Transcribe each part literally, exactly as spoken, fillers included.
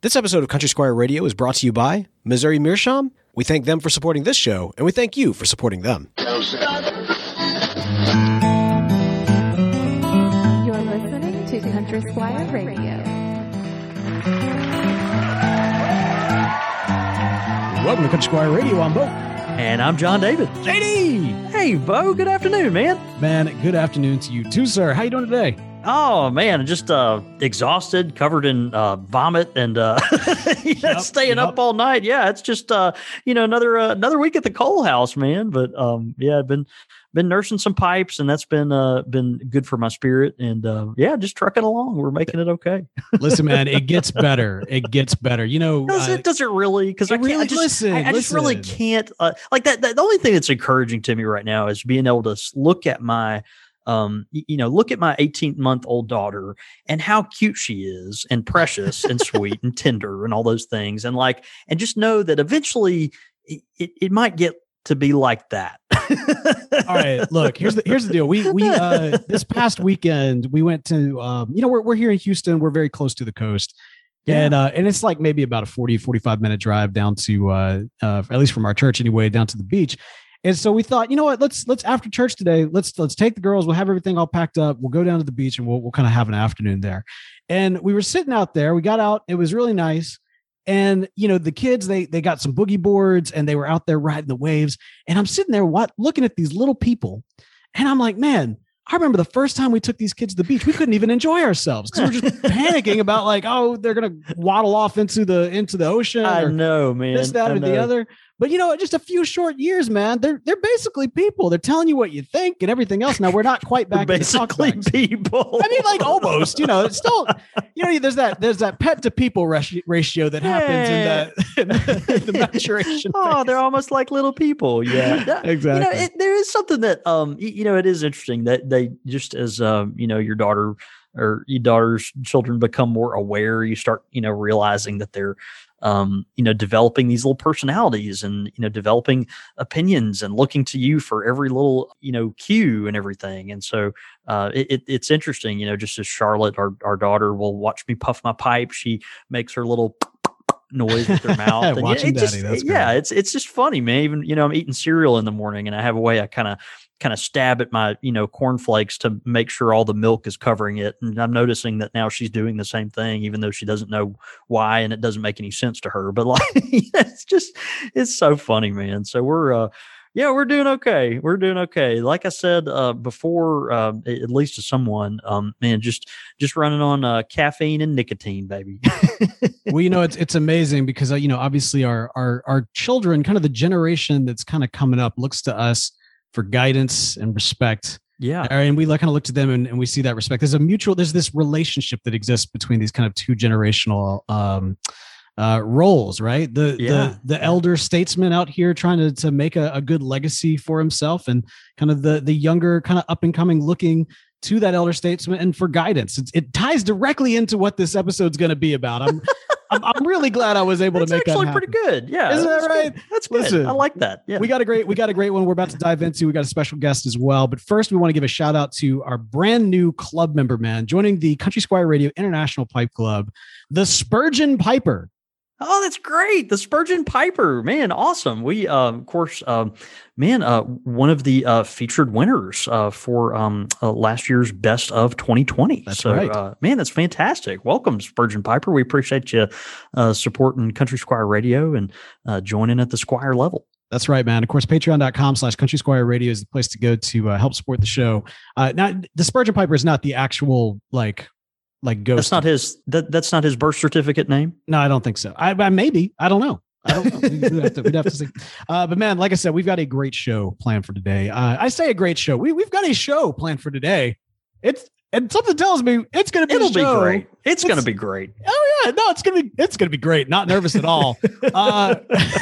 This episode of Country Squire Radio is brought to you by Missouri Meerschaum. We thank them for supporting this show, and we thank you for supporting them. You're listening to Country Squire Radio. Welcome to Country Squire Radio. I'm Bo. And I'm John David. J D! Hey, Bo. Good afternoon, man. Man, good afternoon to you too, sir. How you doing today? Oh, man, just uh, exhausted, covered in uh, vomit, and uh, you know, Yep, staying yep. up all night. Yeah, it's just uh, you know another uh, another week at the coal house, man. But um, yeah, I've been been nursing some pipes, and that's been uh, been good for my spirit. And uh, yeah, just trucking along. We're making it okay. Listen, man, it gets better. It gets better. You know, Does uh, it? Does it really? Because I, it can't- I really- just, listen, I, I just really listen. can't. Uh, like that, that. The only thing that's encouraging to me right now is being able to s- look at my, um, y- you know, look at my eighteen month old daughter and how cute she is, and precious, and sweet, and tender, and all those things, and like, and just know that eventually it, it, it might get to be like that. All right, look, here's the here's the deal. We we uh this past weekend we went to um you know we're we're here in Houston. We're very close to the coast. Yeah. And uh and it's like maybe about a forty, forty-five minute drive down to uh uh at least from our church anyway, down to the beach. And so we thought, you know what, let's let's after church today, let's let's take the girls, we'll have everything all packed up, we'll go down to the beach and we'll we'll kind of have an afternoon there. And we were sitting out there, we got out, it was really nice. And you know, the kids, they they got some boogie boards and they were out there riding the waves. And I'm sitting there what, looking at these little people, and I'm like, man, I remember the first time we took these kids to the beach, we couldn't even enjoy ourselves because we were just panicking about like, oh, they're gonna waddle off into the into the ocean. I or know, man. this, that, I or the know. other. But you know, just a few short years, man. They're they're basically people. They're telling you what you think and everything else. Now we're not quite back We're to the basically talkbacks. people. I mean, like almost, you know, it's still, you know, there's that, there's that pet to people ratio, ratio that happens in the, in the, in the maturation. Oh, phase. they're almost like little people. Yeah, That- Exactly. You know, it, there is something that um, y- you know, it is interesting that they just as um, you know, your daughter or your daughter's children become more aware. You start, you know, realizing that they're, um, you know, developing these little personalities and you know, developing opinions and looking to you for every little you know cue and everything. And so uh, it, it, it's interesting, you know, just as Charlotte, our our daughter, will watch me puff my pipe. She makes her little noise with her mouth. And Watching it just, daddy, that's yeah, great. it's it's just funny, man. Even you know, I'm eating cereal in the morning, and I have a way I kind of kind of stab at my you know cornflakes to make sure all the milk is covering it. And I'm noticing that now she's doing the same thing, even though she doesn't know why, and it doesn't make any sense to her. But like, it's just it's so funny, man. So we're uh. Yeah, we're doing okay. We're doing okay. Like I said uh, before, uh, at least to someone, um, man, just just running on uh, caffeine and nicotine, baby. Well, you know, it's it's amazing because uh, you know, obviously our our our children, kind of the generation that's kind of coming up, looks to us for guidance and respect. Yeah. Uh, And we like kind of look to them and, and we see that respect. There's a mutual, there's this relationship that exists between these kind of two generational um, uh, roles, right? The, Yeah. the, the elder statesman out here trying to, to make a, a good legacy for himself, and kind of the, the younger kind of up and coming looking to that elder statesman and for guidance. It's, it ties directly into what this episode's going to be about. I'm, I'm, I'm really glad I was able That's to make that actually happen. pretty good. Yeah. Isn't that that's right? good. That's good. Listen, I like that. Yeah. We got a great, we got a great one we're about to dive into. We got a special guest as well. But first, we want to give a shout out to our brand new club member, man, joining the Country Squire Radio International Pipe Club, the Spurgeon Piper. Oh, that's great. The Spurgeon Piper, man. Awesome. We, uh, of course, um, man, uh, one of the uh, featured winners uh, for um, uh, last year's Best of twenty twenty. That's so, right. Uh, man, that's fantastic. Welcome, Spurgeon Piper. We appreciate you uh, supporting Country Squire Radio and uh, joining at the Squire level. That's right, man. Of course, patreon.com slash country squire radio is the place to go to uh, help support the show. Uh, now, the Spurgeon Piper is not the actual, like, like ghost. That's not his. That, that's not his birth certificate name. No, I don't think so. I, I maybe. I don't know. I don't know. We'd have to, we'd have to see. Uh, but man, like I said, we've got a great show planned for today. Uh, I say a great show. We, we've got a show planned for today. It's and something tells me it's going to be It'll a be show. great. It's, going to It's- be great. Oh yeah, no, it's gonna be it's gonna be great. Not nervous at all. uh,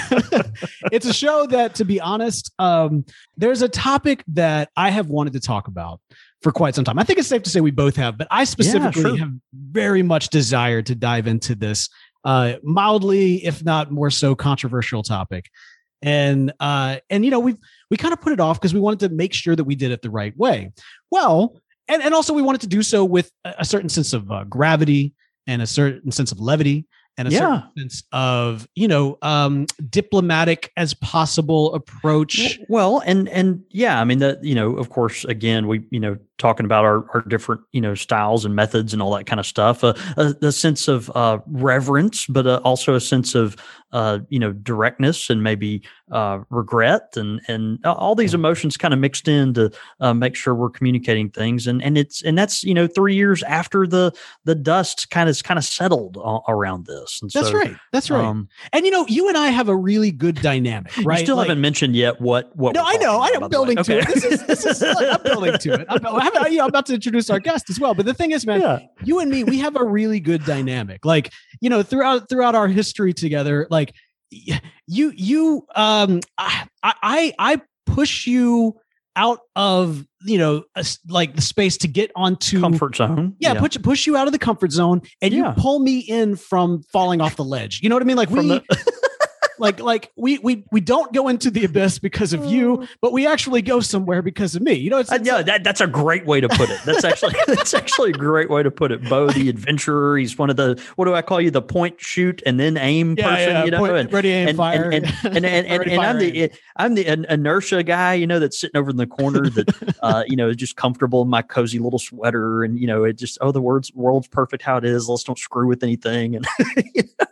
it's a show that, to be honest, um, there's a topic that I have wanted to talk about for quite some time. I think it's safe to say we both have, but I specifically sure. have very much desired to dive into this uh, mildly, if not more so, controversial topic. And uh, and you know, we we kind of put it off because we wanted to make sure that we did it the right way. Well, and and also we wanted to do so with a, a certain sense of uh, gravity and a certain sense of levity and a Yeah. certain sense of, you know, um, diplomatic as possible approach. Well, and and yeah, I mean that, you know, of course, again, we, you know, talking about our, our different, you know, styles and methods and all that kind of stuff, uh, a, a sense of uh, reverence, but uh, also a sense of, uh, you know, directness and maybe uh, regret and and all these emotions kind of mixed in to uh, make sure we're communicating things. And and it's and that's, you know, three years after the the dust kind of kind of settled a- around this. And That's so, right. That's right. Um, And, you know, you and I have a really good dynamic, right? You still Like- haven't mentioned yet what what. No, we're I know. talking I about, am by the building way. to it. Okay. This is, this is, I'm building to it. I'm, I'm, you know, I'm about to introduce our guest as well. But the thing is, man, Yeah. you and me, we have a really good dynamic. Like, you know, throughout throughout our history together, like y- you you um I I I push you out of, you know, a s like the space to get onto Comfort zone. Yeah, push push you out of the comfort zone, and Yeah. you pull me in from falling off the ledge. You know what I mean? Like From we, the- like like we we we don't go into the abyss because of you, but we actually go somewhere because of me. You know, it's, Uh, it's yeah, that, that's a great way to put it. That's actually that's actually a great way to put it. Bo, the adventurer, he's one of the, what do I call you, the point, shoot, and then aim yeah, person. yeah, You know, point, and, ready, aim, and, fire, and and and, and, and, Ready, and I'm fire, the I'm the in- inertia guy. You know, that's sitting over in the corner that uh, you know, is just comfortable in my cozy little sweater, and you know, it just oh, the world's world's perfect how it is. Let's don't screw with anything, and you know?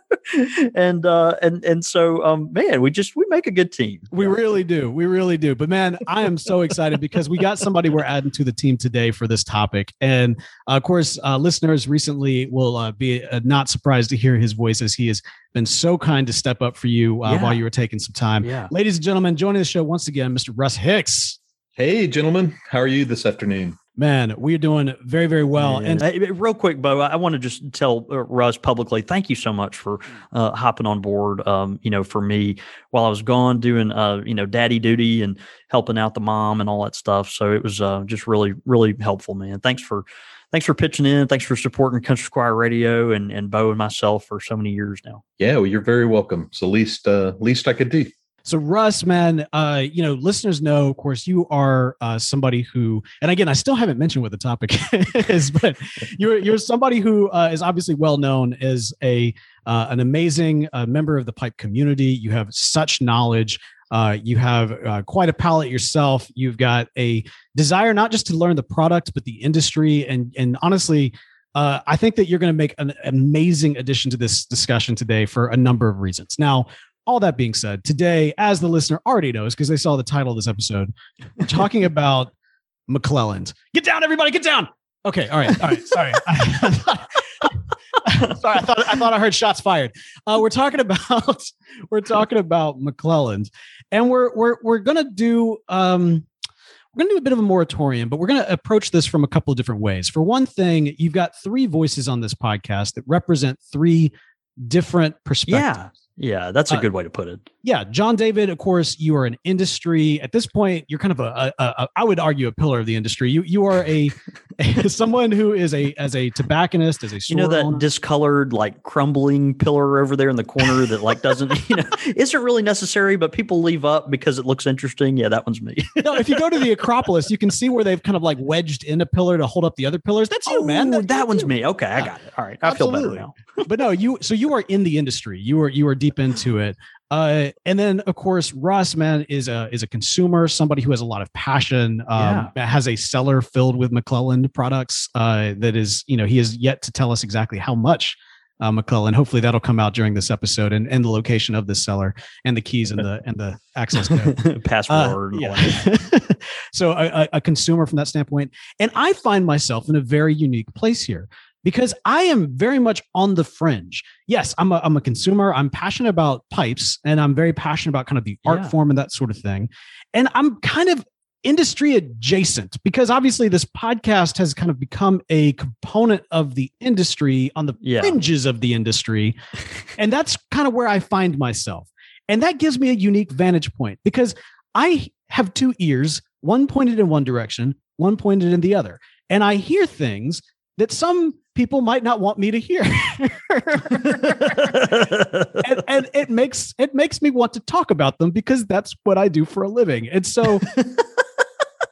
and uh, and and so um, man, we just we make a good team. We really do. We really do. But man, I am so excited because we got somebody we're adding to the team today for this topic. And uh, of course, uh, listeners recently will uh, be uh, not surprised to hear his voice, as he has been so kind to step up for you uh, Yeah. while you were taking some time. Yeah. Ladies and gentlemen, joining the show once again, Mister Russ Hicks. Hey, gentlemen. How are you this afternoon? Man, we're doing very, very well. And And uh, real quick, Bo, I, I want to just tell uh, Russ publicly, thank you so much for uh, hopping on board. Um, you know, for me while I was gone doing, uh, you know, daddy duty and helping out the mom and all that stuff. So it was uh, just really, really helpful, man. Thanks for, thanks for pitching in. Thanks for supporting Country Squire Radio and and Bo and myself for so many years now. Yeah, well, you're very welcome. It's the least, uh, least I could do. So Russ, man, uh, you know, listeners know, of course, you are uh, somebody who, and again, I still haven't mentioned what the topic is, but you're you're somebody who uh, is obviously well known as a uh, an amazing uh, member of the pipe community. You have such knowledge. Uh, you have uh, quite a palate yourself. You've got a desire not just to learn the product, but the industry. And and honestly, uh, I think that you're going to make an amazing addition to this discussion today for a number of reasons. Now, all that being said, today, as the listener already knows, because they saw the title of this episode, we're talking about McClelland. Get down, everybody, get down. Okay, all right, all right. Sorry, sorry. I thought I thought I heard shots fired. Uh, we're talking about we're talking about McClelland, and we're we're we're gonna do um, we're gonna do a bit of a moratorium, but we're gonna approach this from a couple of different ways. For one thing, you've got three voices on this podcast that represent three different perspectives. Yeah. Yeah, that's a Uh, good way to put it. Yeah, John David, of course, you are an industry at this point. You're kind of a, a, a I would argue, a pillar of the industry. You you are a, someone who is a as a tobacconist, as a You know store that owner. discolored, like crumbling pillar over there in the corner that like doesn't, you know, isn't really necessary, but people leave up because it looks interesting. Yeah, that one's me. No, if you go to the Acropolis, you can see where they've kind of like wedged in a pillar to hold up the other pillars. That's you, man. Oh, That- that one's you. me. Okay, I got it. All right, I feel better Absolutely. now. But no, you so you are in the industry. You are you are deep into it. Uh, and then of course, Russ, man, is a is a consumer, somebody who has a lot of passion, um, has a cellar filled with McClelland products. Uh, that is, you know, he has yet to tell us exactly how much uh, McClelland. Hopefully, that'll come out during this episode, and, and the location of this cellar, and the keys, and the and the access code. Password. Uh, and all that. yeah. So a, a- a consumer from that standpoint. And I find myself in a very unique place here because I am very much on the fringe. Yes, I'm a, I'm a consumer. I'm passionate about pipes, and I'm very passionate about kind of the art Yeah. form and that sort of thing. And I'm kind of industry adjacent because obviously this podcast has kind of become a component of the industry on the Yeah. fringes of the industry. And that's kind of where I find myself. And that gives me a unique vantage point because I have two ears, one pointed in one direction, one pointed in the other. And I hear things that some people might not want me to hear. and, and it makes it makes me want to talk about them because that's what I do for a living. And so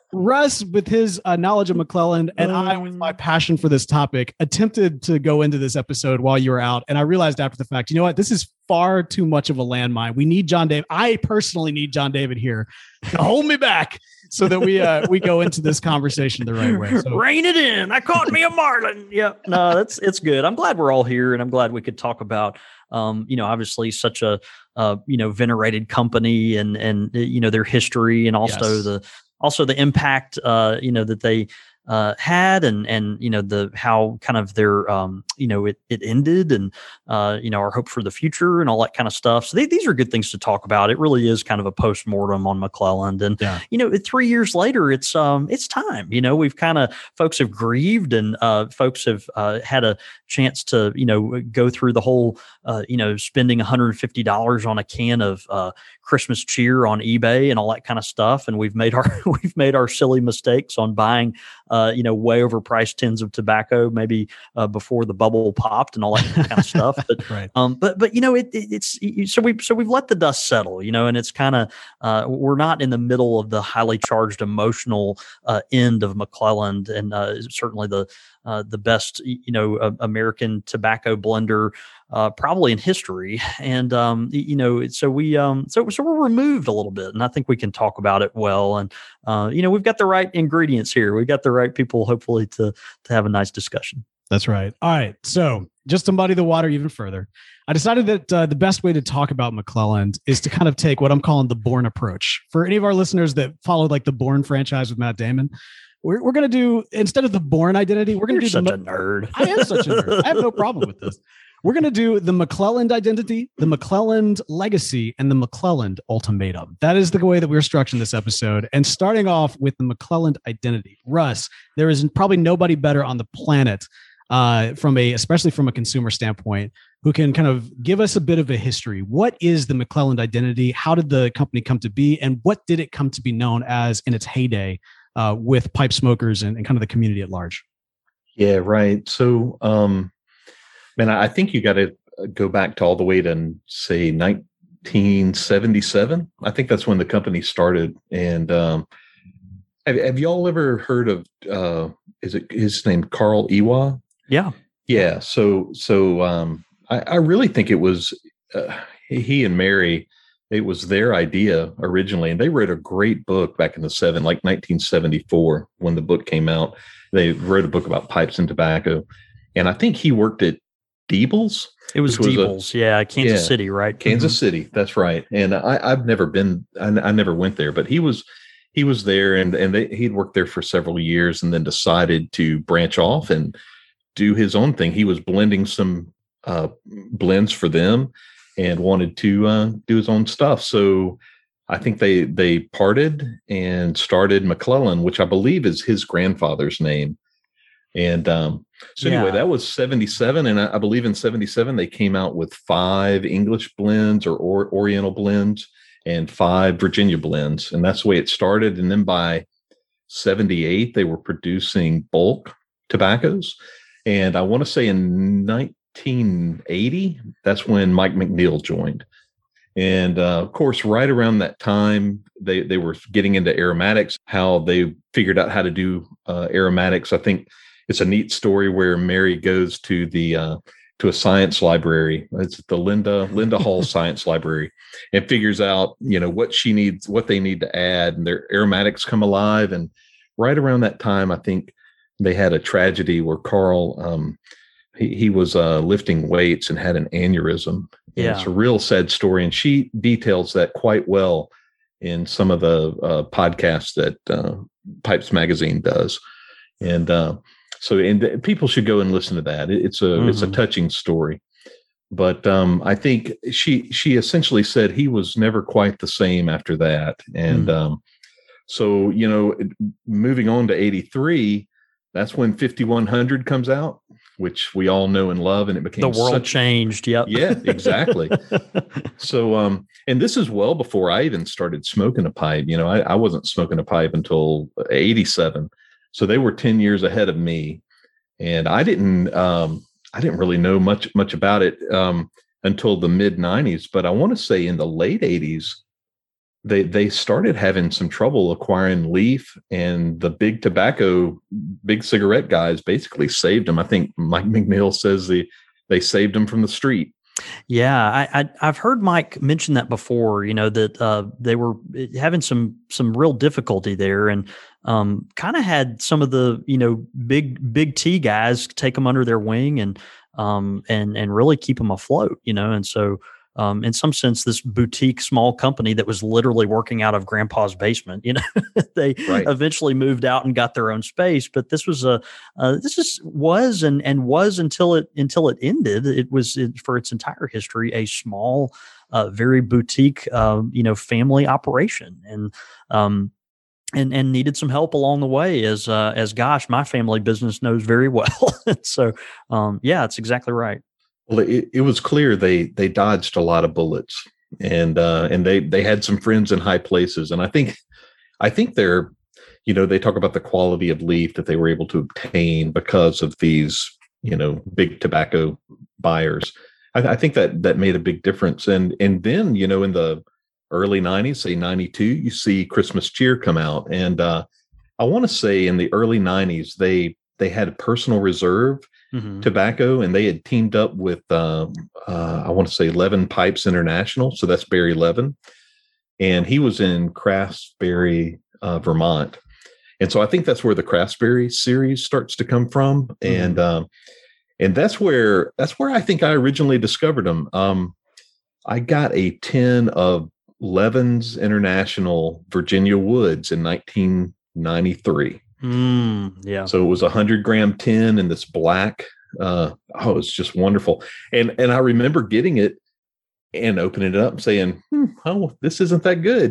Russ, with his uh, knowledge of McClelland, and I, with my passion for this topic, attempted to go into this episode while you were out. And I realized after the fact, you know what? This is far too much of a landmine. We need John David. I personally need John David here to hold me back so that we uh, we go into this conversation the right way. So, rein it in. I caught me a marlin. Yeah, no, that's it's good. I'm glad we're all here, and I'm glad we could talk about, um, you know, obviously such a uh, you know venerated company and and you know their history, and also yes. the. Also, the impact, uh, you know, that they uh, had, and and you know the how kind of their, um, you know, it it ended, and uh, you know our hope for the future, and all that kind of stuff. So they, these are good things to talk about. It really is kind of a post-mortem on McClelland, and yeah. you know, three years later, it's um it's time. You know, we've kind of folks have grieved, and uh, folks have uh, had a chance to you know go through the whole uh, you know spending one hundred fifty dollars on a can of uh, Christmas cheer on eBay and all that kind of stuff, and we've made our we've made our silly mistakes on buying uh, you know way overpriced tins of tobacco maybe uh, before the bubble popped and all that kind of stuff. But right. um, but but you know it, it it's so we so we've let the dust settle, you know, and it's kind of uh, we're not in the middle of the highly charged emotional uh, end of McClelland, and uh, certainly the uh, the best you know uh, American tobacco blender uh, probably in history. And um, you know so we um so so we're removed a little bit, and I think we can talk about it well. And uh, you know we've got the right ingredients here. We've got the right people, hopefully, to to have a nice discussion. That's right. All right. So just to muddy the water even further, I decided that uh, the best way to talk about McClelland is to kind of take what I'm calling the Bourne approach. For any of our listeners that followed like the Bourne franchise with Matt Damon, we're, we're going to do, instead of the Bourne identity, we're going to do such the, a nerd. I am such a nerd. I have no problem with this. We're going to do the McClelland identity, the McClelland legacy, and the McClelland ultimatum. That is the way that we're structuring this episode. And starting off with the McClelland identity. Russ, there is probably nobody better on the planet uh, from a, especially from a consumer standpoint, who can kind of give us a bit of a history. What is the McClelland identity? How did the company come to be? And what did it come to be known as in its heyday uh, with pipe smokers and, and kind of the community at large? Yeah, right. So, um, man, I think you got to go back to all the way to, say, nineteen seventy-seven. I think that's when the company started. And um, have, have y'all ever heard of, uh, is it his name, Carl Ewa? Yeah. Yeah. So, so um, I, I really think it was uh, he and Mary, it was their idea originally. And they wrote a great book back in the seven, like nineteen seventy-four, when the book came out. They wrote a book about pipes and tobacco. And I think he worked at Diebels. It was Diebels, yeah, Kansas yeah, City, right? Kansas mm-hmm. City, that's right. And I, I've never been, I, I never went there, but he was, he was there, and and they, he'd worked there for several years, and then decided to branch off and do his own thing. He was blending some uh, blends for them, and wanted to uh, do his own stuff. So I think they they parted and started McClelland, which I believe is his grandfather's name. And um, so anyway, Yeah. that was seventy-seven. And I, I believe in seventy-seven, they came out with five English blends or, or Oriental blends and five Virginia blends. And that's the way it started. And then by seventy-eight, they were producing bulk tobaccos. And I want to say in nineteen eighty, that's when Mike McNeil joined. And uh, of course, right around that time, they, they were getting into aromatics, how they figured out how to do uh, aromatics. I think it's a neat story where Mary goes to the uh, to a science library. It's the Linda Linda Hall Science Library, and figures out, you know, what she needs, what they need to add, and their aromatics come alive. And right around that time, I think they had a tragedy where Carl um, he, he was uh, lifting weights and had an aneurysm. And Yeah. it's a real sad story, and she details that quite well in some of the uh, podcasts that uh, Pipes Magazine does. And uh, so, and people should go and listen to that. It, it's a mm-hmm. it's a touching story. But um, I think she she essentially said he was never quite the same after that. And mm. um, so, you know, moving on to eighty-three, that's when fifty-one hundred comes out, which we all know and love, and it became the world such, changed. Yep. Yeah, exactly. So, um, and this is well before I even started smoking a pipe. You know, I, I wasn't smoking a pipe until eighty-seven. So they were ten years ahead of me, and I didn't, um, I didn't really know much, much about it um, until the mid nineties. But I want to say in the late eighties, they they started having some trouble acquiring leaf, and the big tobacco, big cigarette guys basically saved them. I think Mike McNeil says the they saved them from the street. Yeah, I, I I've heard Mike mention that before. You know that uh, they were having some some real difficulty there, and um, kind of had some of the you know big big T guys take them under their wing and um and and really keep them afloat. You know, and so. Um, in some sense, this boutique small company that was literally working out of grandpa's basement, you know, they right. eventually moved out and got their own space. But this was a, uh, this is was and and was until it until it ended. It was it, for its entire history a small, uh, very boutique, uh, you know, family operation, and um, and and needed some help along the way. As uh, as gosh, my family business knows very well. So um, yeah, it's exactly right. Well, it, it was clear they they dodged a lot of bullets, and uh, and they they had some friends in high places, and I think I think they're, you know, they talk about the quality of leaf that they were able to obtain because of these, you know, big tobacco buyers. I, I think that that made a big difference, and and then you know in the early nineties, say ninety-two, you see Christmas Cheer come out, and uh, I want to say in the early nineties they they had a Personal Reserve. Mm-hmm. Tobacco, and they had teamed up with um, uh, I want to say Levin Pipes International, so that's Barry Levin, and he was in Craftsbury, uh, Vermont, and so I think that's where the Craftsbury series starts to come from, mm-hmm. and um, and that's where that's where I think I originally discovered them. Um, I got a tin of Levin's International Virginia Woods in nineteen ninety-three. Mm, yeah. So it was a hundred gram tin in this black. Uh, oh, it's just wonderful. And and I remember getting it and opening it up and saying, hmm, "Oh, this isn't that good."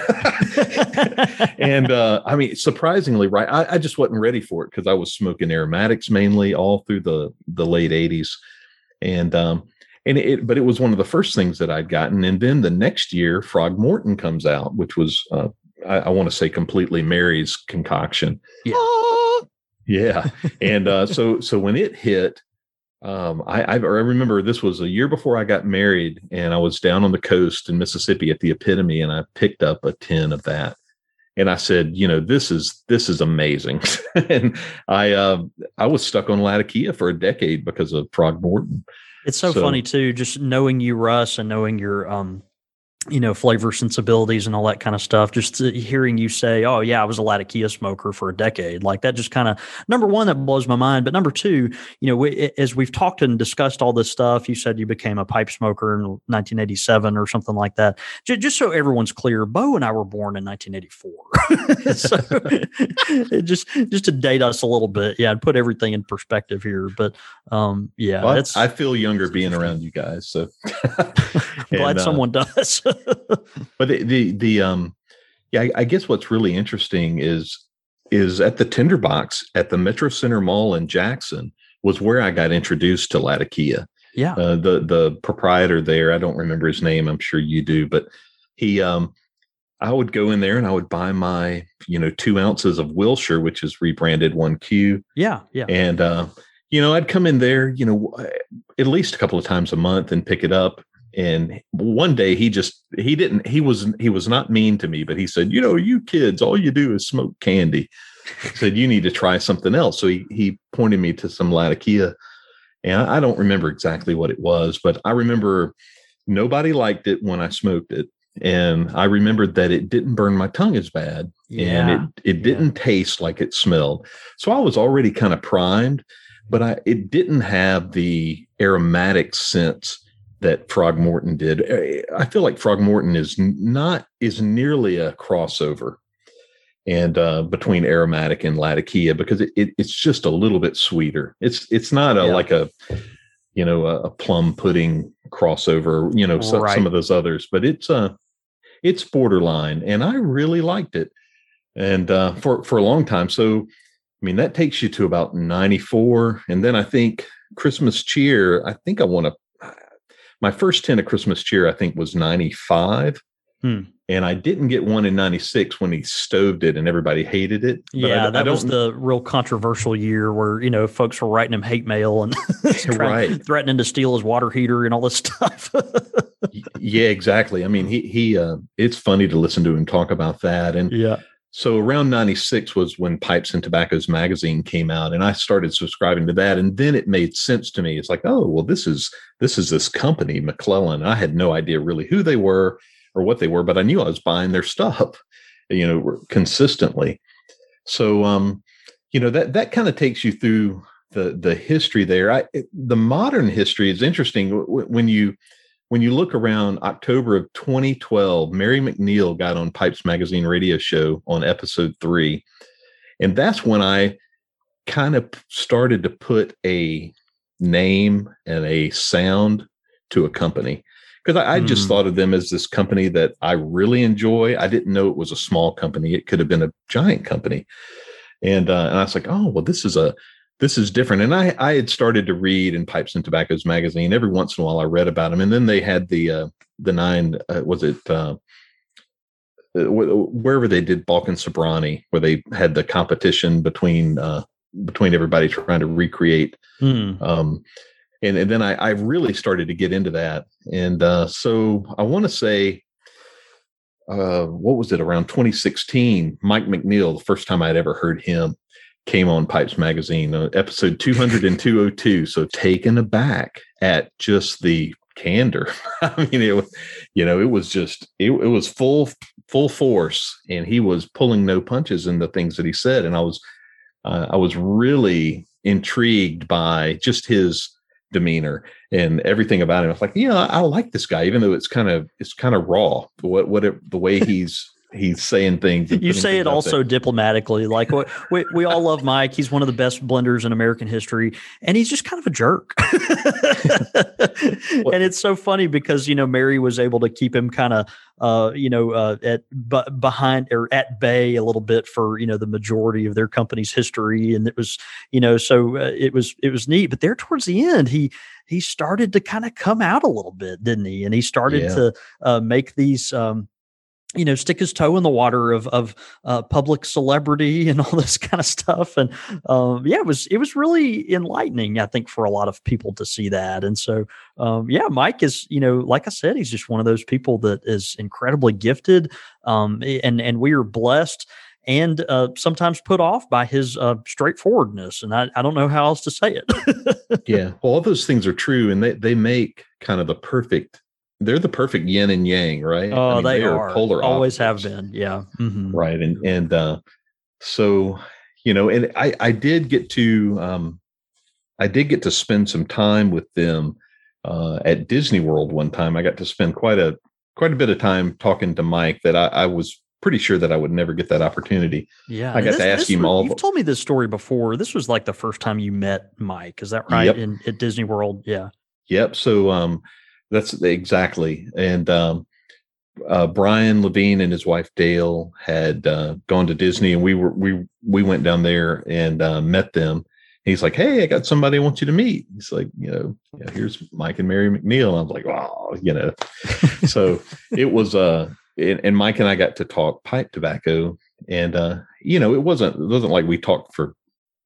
and uh, I mean, surprisingly, right? I, I just wasn't ready for it because I was smoking aromatics mainly all through the the late eighties, and um, and it. But it was one of the first things that I'd gotten. And then the next year, Frog-Morton comes out, which was. Uh, I, I want to say completely Mary's concoction. Yeah. Ah! Yeah. And uh, so, so when it hit, um, I, I remember this was a year before I got married, and I was down on the coast in Mississippi at the Epitome, and I picked up a tin of that. And I said, you know, this is, this is amazing. and I, uh, I was stuck on Latakia for a decade because of Frog-Morton. It's so, so funny too, just knowing you, Russ, and knowing your, um, you know, flavor sensibilities and all that kind of stuff. Just hearing you say, oh yeah, I was a Latakia smoker for a decade. Like that just kind of, number one, that blows my mind. But number two, you know, we, as we've talked and discussed all this stuff, you said you became a pipe smoker in nineteen eighty-seven or something like that. Just, just so everyone's clear, Bo and I were born in nineteen eighty-four. so just, just to date us a little bit. Yeah. And put everything in perspective here. But um, yeah, well, that's, I feel younger being around you guys. So glad and, someone uh, does. But the, the, the, um, yeah, I, I guess what's really interesting is, is at the Tinderbox at the Metro Center Mall in Jackson was where I got introduced to Latakia. Yeah. Uh, the, the proprietor there, I don't remember his name. I'm sure you do, but he, um, I would go in there and I would buy my, you know, two ounces of Wilshire, which is rebranded one Q. Yeah. Yeah. And, uh, you know, I'd come in there, you know, at least a couple of times a month and pick it up. And one day he just, he didn't, he was, he was not mean to me, but he said, you know, you kids, all you do is smoke candy. He said, you need to try something else. So he, he pointed me to some Latakia, and I, I don't remember exactly what it was, but I remember nobody liked it when I smoked it. And I remembered that it didn't burn my tongue as bad, yeah. and it, it didn't yeah. taste like it smelled. So I was already kind of primed, but I, it didn't have the aromatic sense that Frog-Morton did. I feel like Frog-Morton is not is nearly a crossover, and uh, between aromatic and Latakia, because it, it it's just a little bit sweeter. It's it's not a yeah. like a you know a, a plum pudding crossover, you know so, right. some of those others, but it's uh it's borderline, and I really liked it, and uh, for for a long time. So I mean that takes you to about ninety-four, and then I think Christmas Cheer. I think I want to. My first tin of Christmas Cheer, I think, was ninety-five. Hmm. And I didn't get one in ninety-six when he stoved it and everybody hated it. But Yeah, I, that I was don't, the real controversial year where, you know, folks were writing him hate mail and trying- Right. threatening to steal his water heater and all this stuff. Yeah, exactly. I mean, he, he, uh, it's funny to listen to him talk about that. And Yeah. so around ninety-six was when Pipes and Tobaccos magazine came out, and I started subscribing to that. And then it made sense to me. It's like, oh, well, this is, this is this company, McClellan. I had no idea really who they were or what they were, but I knew I was buying their stuff, you know, consistently. So, um, you know, that, that kind of takes you through the, the history there. I, the modern history is interesting. When you, when you look around October of twenty twelve, Mary McNeil got on Pipes Magazine radio show on episode three. And that's when I kind of started to put a name and a sound to a company. Because I, I just Mm. thought of them as this company that I really enjoy. I didn't know it was a small company. It could have been a giant company. And, uh, and I was like, oh, well, this is a, this is different. And I, I had started to read in Pipes and Tobaccos magazine. Every once in a while I read about them. And then they had the, uh, the nine, uh, was it, uh, wherever they did Balkan Sobrani, where they had the competition between, uh, between everybody trying to recreate, Hmm. um, And, and then I, I really started to get into that. And uh, so I want to say, uh, what was it, around twenty sixteen, Mike McNeil, the first time I'd ever heard him, came on Pipes Magazine, uh, episode two hundred and two oh two. So taken aback at just the candor. I mean, it was, you know, it was just, it, it was full, full force. And he was pulling no punches in the things that he said. And I was, uh, I was really intrigued by just his demeanor and everything about him. I was like, yeah, I, I like this guy, even though it's kind of it's kind of raw. What what it, the way he's he's saying things. You say it also diplomatically. Like we, we we all love Mike. He's one of the best blenders in American history, and he's just kind of a jerk. And it's so funny because you know Mary was able to keep him kind of uh, you know uh, at b- behind or at bay a little bit for you know the majority of their company's history, and it was you know so uh, it was it was neat. But there towards the end, he he started to kind of come out a little bit, didn't he? And he started Yeah. to uh, make these. Um, you know, stick his toe in the water of, of, uh, public celebrity and all this kind of stuff. And, um, yeah, it was, it was really enlightening, I think, for a lot of people to see that. And so, um, yeah, Mike is, you know, like I said, he's just one of those people that is incredibly gifted. Um, and, and we are blessed and, uh, sometimes put off by his, uh, straightforwardness. And I, I don't know how else to say it. Yeah. Well, all those things are true. And they, they make kind of the perfect, they're the perfect yin and yang, right? Oh, I mean, they, are, polar always opposites. have been. Yeah. Mhm. Right. And, and, uh, so, you know, and I, I did get to, um, I did get to spend some time with them, uh, at Disney World one time. I got to spend quite a, quite a bit of time talking to Mike that I, I was pretty sure that I would never get that opportunity. Yeah. I got This- to ask this him was- all. You've told me this story before. This was like the first time you met Mike. Is that right? Yep. In at Disney World. Yeah. Yep. So, um, that's exactly. And, um, uh, Brian Levine and his wife Dale had, uh, gone to Disney, and we were, we, we went down there and, uh, met them. And he's like, hey, I got somebody I want you to meet. He's like, you know, yeah, here's Mike and Mary McNeil. And I was like, wow, you know, so it was, uh, and, and Mike and I got to talk pipe tobacco, and, uh, you know, it wasn't, it wasn't like we talked for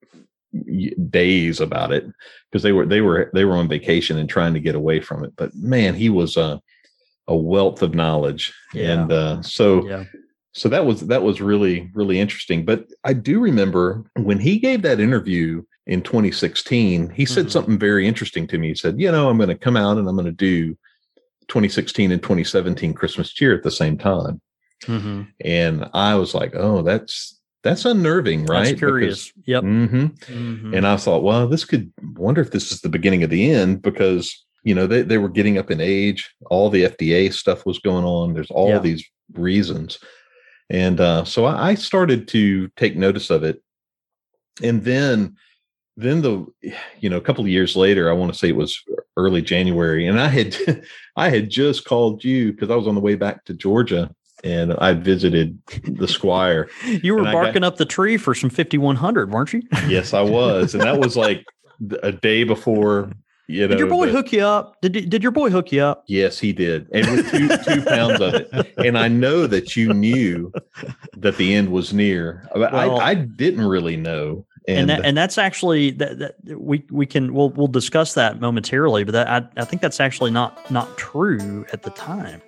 days about it, because they were they were they were on vacation and trying to get away from it. But man, he was a a wealth of knowledge. Yeah. And uh, so Yeah. so that was that was really really interesting. But I do remember when he gave that interview in twenty sixteen, he said Mhm. something very interesting to me. He said, you know, I'm going to come out and I'm going to do twenty sixteen and twenty seventeen Christmas cheer at the same time. Mm-hmm. And I was like, oh, that's that's unnerving, right? That's curious. Yep. hmm Mhm. And I thought, well, this could wonder if this is the beginning of the end, because, you know, they, they were getting up in age. All the F D A stuff was going on. There's all Yeah. these reasons. And uh, so I, I started to take notice of it. And then, then the, you know, a couple of years later, I want to say it was early January, and I had, I had just called you because I was on the way back to Georgia, and I visited the Squire. You were and I got- barking up the tree for some fifty-one hundred, weren't you? Yes, I was. And that was like a day before You know, did your boy the, hook you up? Did did your boy hook you up? Yes, he did, and with two two pounds of it. And I know that you knew that the end was near. Well, I I didn't really know, and and that, and that's actually that, that we we can we'll we'll discuss that momentarily. But that, I I think that's actually not not true at the time.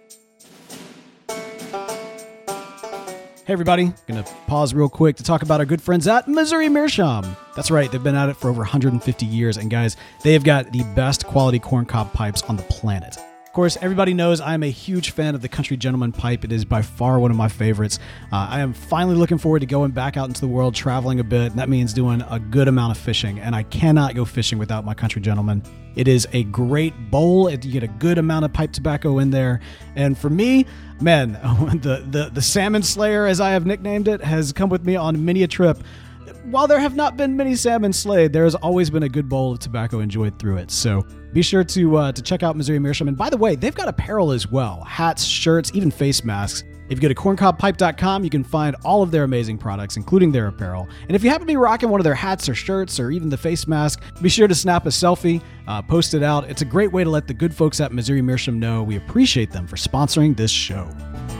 Hey everybody, gonna pause real quick to talk about our good friends at Missouri Meerschaum. That's right, they've been at it for over one hundred fifty years, and guys, they have got the best quality corncob pipes on the planet. Of course, everybody knows I'm a huge fan of the Country Gentleman pipe. It is by far one of my favorites. Uh, I am finally looking forward to going back out into the world, traveling a bit, and that means doing a good amount of fishing, and I cannot go fishing without my Country Gentleman. It is a great bowl. You get a good amount of pipe tobacco in there, and for me, man, the, the, the Salmon Slayer, as I have nicknamed it, has come with me on many a trip. While there have not been many salmon slayed, there has always been a good bowl of tobacco enjoyed through it. So be sure to uh, to check out Missouri Meerschaum. And by the way, they've got apparel as well. Hats, shirts, even face masks. If you go to corn cob pipe dot com, you can find all of their amazing products, including their apparel. And if you happen to be rocking one of their hats or shirts or even the face mask, be sure to snap a selfie, uh, post it out. It's a great way to let the good folks at Missouri Meerschaum know we appreciate them for sponsoring this show.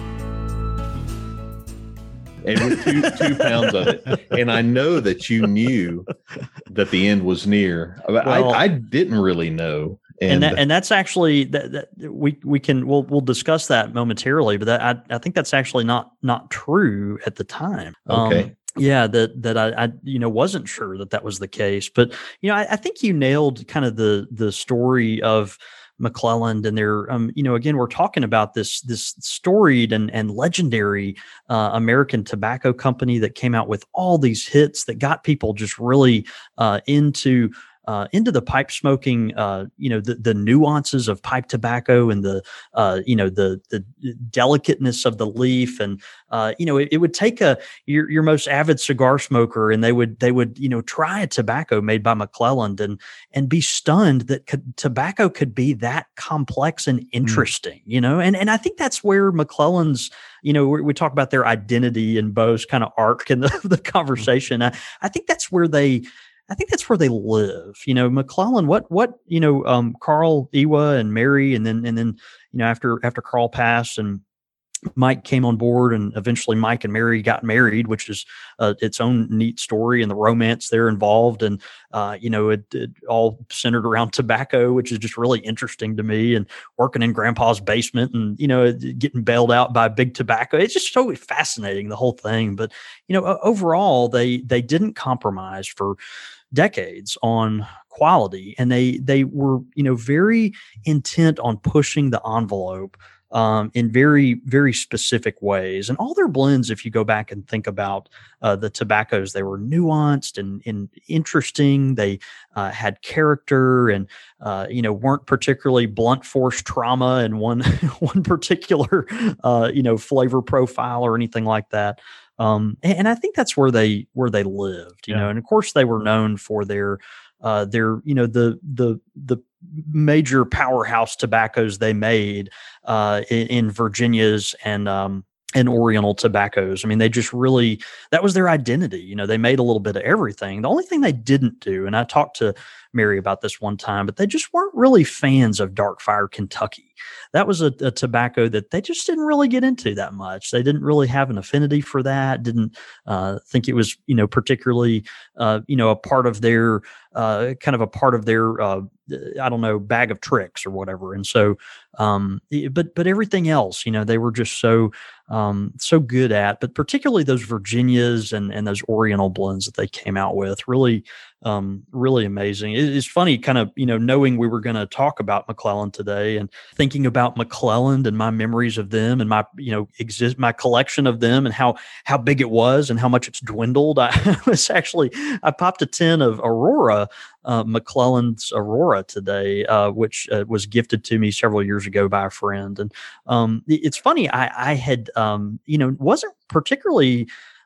and with two two pounds of it. And I know that you knew that the end was near. Well, I, I didn't really know. And And, and, that, and that's actually that, that we we can we'll we'll discuss that momentarily, but that I, I think that's actually not not true at the time. Okay. Um, yeah, that that I, I you know wasn't sure that that was the case, but you know I, I think you nailed kind of the the story of McClelland and their um you know again we're talking about this this storied and and legendary uh, American tobacco company that came out with all these hits that got people just really uh, into. Uh, into the pipe smoking, uh, you know, the, the nuances of pipe tobacco and the, uh, you know, the the delicateness of the leaf, and uh, you know, it, it would take a your your most avid cigar smoker, and they would they would you know try a tobacco made by McClelland and and be stunned that could, tobacco could be that complex and interesting, mm. you know, and and I think that's where McClelland's, you know, we, we talk about their identity and Bo's kind of arc in the, the conversation. I, I think that's where they. I think that's where they live. You know, McClelland, what, what, you know, um, Carl, Ewa and Mary, and then, and then, you know, after, after Carl passed and Mike came on board, and eventually Mike and Mary got married, which is uh, its own neat story, and the romance there involved. And, uh, you know, it, it all centered around tobacco, which is just really interesting to me, and working in grandpa's basement and, you know, getting bailed out by big tobacco. It's just so fascinating, the whole thing. But, you know, overall, they, they didn't compromise for decades on quality, and they they were you know very intent on pushing the envelope um, in very very specific ways. And all their blends, if you go back and think about uh, the tobaccos, they were nuanced and, and interesting. They uh, had character, and uh, you know weren't particularly blunt force trauma in one one particular uh, you know flavor profile or anything like that. Um, and, and I think that's where they where they lived, you yeah. know. And of course, they were known for their uh, their you know the the the major powerhouse tobaccos they made uh, in, in Virginia's and um, and Oriental tobaccos. I mean, they just really that was their identity. You know, they made a little bit of everything. The only thing they didn't do, and I talked to Mary about this one time, but they just weren't really fans of Dark Fire Kentucky. That was a, a tobacco that they just didn't really get into that much. They didn't really have an affinity for that. Didn't uh, think it was, you know, particularly, uh, you know, a part of their uh, kind of a part of their, uh, I don't know, bag of tricks or whatever. And so, um, but but everything else, you know, they were just so um, so good at. But particularly those Virginias and and those Oriental blends that they came out with, really. Um, really amazing. It, it's funny, kind of, you know, knowing we were going to talk about McClelland today, and thinking about McClelland and my memories of them, and my, you know, exist my collection of them, and how how big it was and how much it's dwindled. I was actually I popped a tin of Aurora, uh, McClelland's Aurora today, uh, which uh, was gifted to me several years ago by a friend. And um, it's funny, I, I had um, you know wasn't particularly.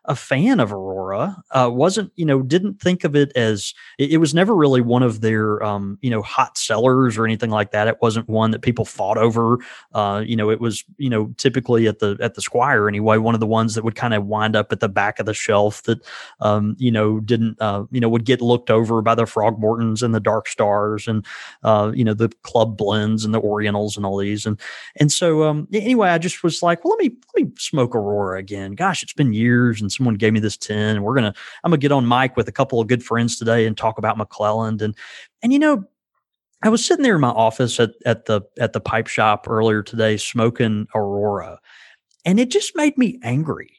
a fan of Aurora. Uh, wasn't, you know, didn't think of it as, it, it was never really one of their, um, you know, hot sellers or anything like that. It wasn't one that people fought over. Uh, you know, it was, you know, typically at the, at the Squire anyway, one of the ones that would kind of wind up at the back of the shelf that, um, you know, didn't, uh, you know, would get looked over by the Frogmortons and the Dark Stars and, uh, you know, the Club Blends and the Orientals and all these. And, and so, um, anyway, I just was like, well, let me, let me smoke Aurora again. Gosh, it's been years and someone gave me this tin, and we're going to, I'm going to get on mic with a couple of good friends today and talk about McClelland. And, and, you know, I was sitting there in my office at, at the, at the pipe shop earlier today, smoking Aurora, and it just made me angry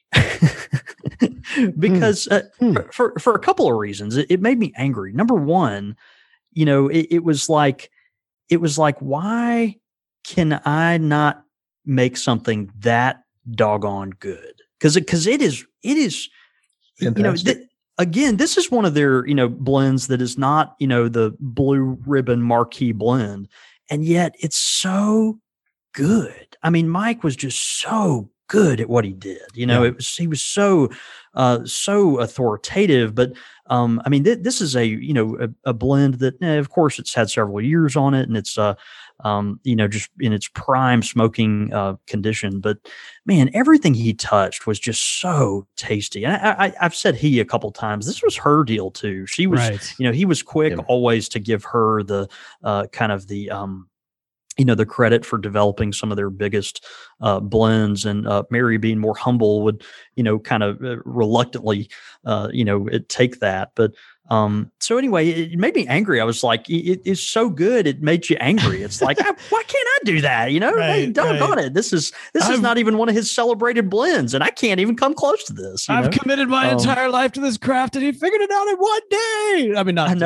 because uh, hmm. for, for, for a couple of reasons. It, it made me angry. Number one, you know, it, it was like, it was like, why can I not make something that doggone good? Because because it is it is Fantastic. you know th- again, this is one of their, you know, blends that is not, you know, the blue ribbon marquee blend, and yet it's so good. I mean, Mike was just so good at what he did. You know, yeah. it was he was so uh, so authoritative. But um, I mean, th- this is a you know a, a blend that, eh, of course, it's had several years on it, and it's uh um you know just in its prime smoking uh, condition. But man, everything he touched was just so tasty. And I, I, I've said he a couple times. This was her deal too. She was, right. you know, he was quick yeah. always to give her the uh, kind of the um. you know, the credit for developing some of their biggest uh, blends, and uh, Mary, being more humble, would, you know, kind of uh, reluctantly, uh, you know, take that. But um, so anyway, it made me angry. I was like, it is so good. It made you angry. It's like, I, why can't I do that? You know, right, hey, doggone right. it. This is, this I've, is not even one of his celebrated blends, and I can't even come close to this. You I've know? committed my um, entire life to this craft, and he figured it out in one day. I mean, not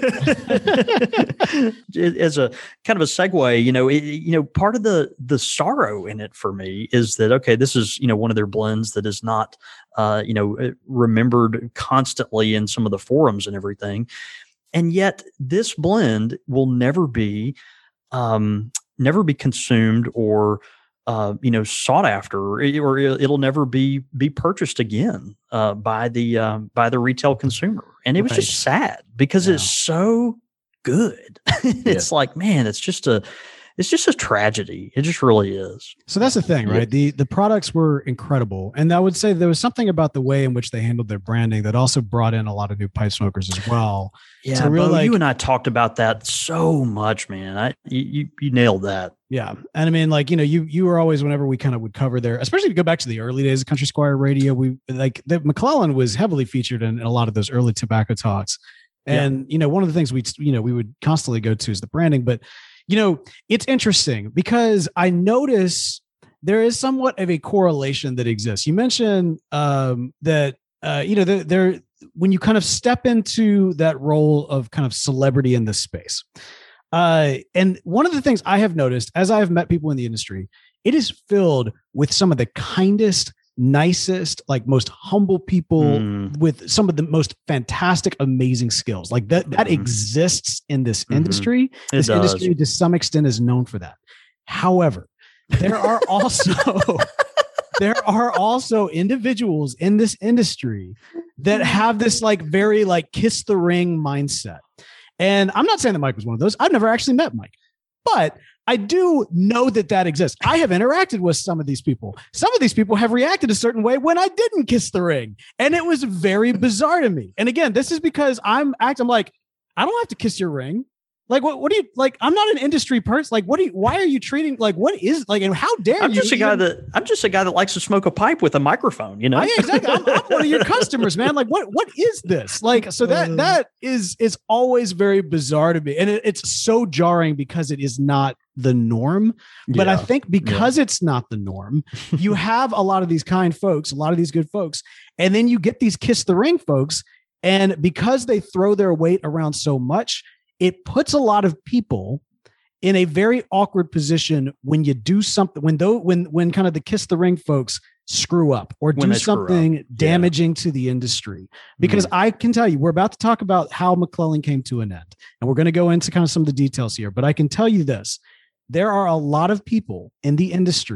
I know. As a kind of a segue, you know, it, you know, part of the, the sorrow in it for me is that, okay, this is, you know, one of their blends that is not, uh, you know, remembered constantly in some of the forums and everything. And yet this blend will never be, um, never be consumed or, uh, you know, sought after, or, or it'll never be, be purchased again, uh, by the, uh, by the retail consumer. And it was right. just sad because yeah. it's so good. It's yeah. like, man, it's just a, it's just a tragedy. It just really is. So that's the thing, right? Yeah. The the products were incredible. And I would say there was something about the way in which they handled their branding that also brought in a lot of new pipe smokers as well. Yeah, so Bo, like, you and I talked about that so much, man. I you, you you nailed that. Yeah. And I mean, like, you know, you you were always, whenever we kind of would cover there, especially if you go back to the early days of Country Squire Radio, we like the McClelland was heavily featured in, in a lot of those early tobacco talks. And, yeah. you know, one of the things we, you know, we would constantly go to is the branding. But, you know, it's interesting because I notice there is somewhat of a correlation that exists. You mentioned um, that, uh, you know, there, there, when you kind of step into that role of kind of celebrity in this space. Uh, and one of the things I have noticed as I have met people in the industry, it is filled with some of the kindest, nicest, like most humble people mm. with some of the most fantastic, amazing skills. Like that, that mm. exists in this mm-hmm. industry. It this does. industry to some extent is known for that. However, there are also, there are also individuals in this industry that have this like very like kiss the ring mindset. And I'm not saying that Mike was one of those. I've never actually met Mike, but I do know that that exists. I have interacted with some of these people. Some of these people have reacted a certain way when I didn't kiss the ring. And it was very bizarre to me. And again, this is because I'm act. I'm like, I don't have to kiss your ring. Like, what, what do you like? I'm not an industry person. Like, what do you, why are you treating, like, what is like, and how dare I'm you? just a guy that, I'm just a guy that likes to smoke a pipe with a microphone, you know? I, yeah, exactly. I'm, I'm one of your customers, man. Like, what, what is this? Like, so that, that is, is always very bizarre to me. And it, it's so jarring because it is not the norm. But yeah. I think because yeah. it's not the norm, you have a lot of these kind folks, a lot of these good folks, and then you get these kiss the ring folks. And because they throw their weight around so much, it puts a lot of people in a very awkward position when you do something, when though, when, when kind of the kiss the ring folks screw up or do something damaging yeah. to the industry. Because mm. I can tell you, we're about to talk about how McClelland came to an end, and we're going to go into kind of some of the details here, but I can tell you this, there are a lot of people in the industry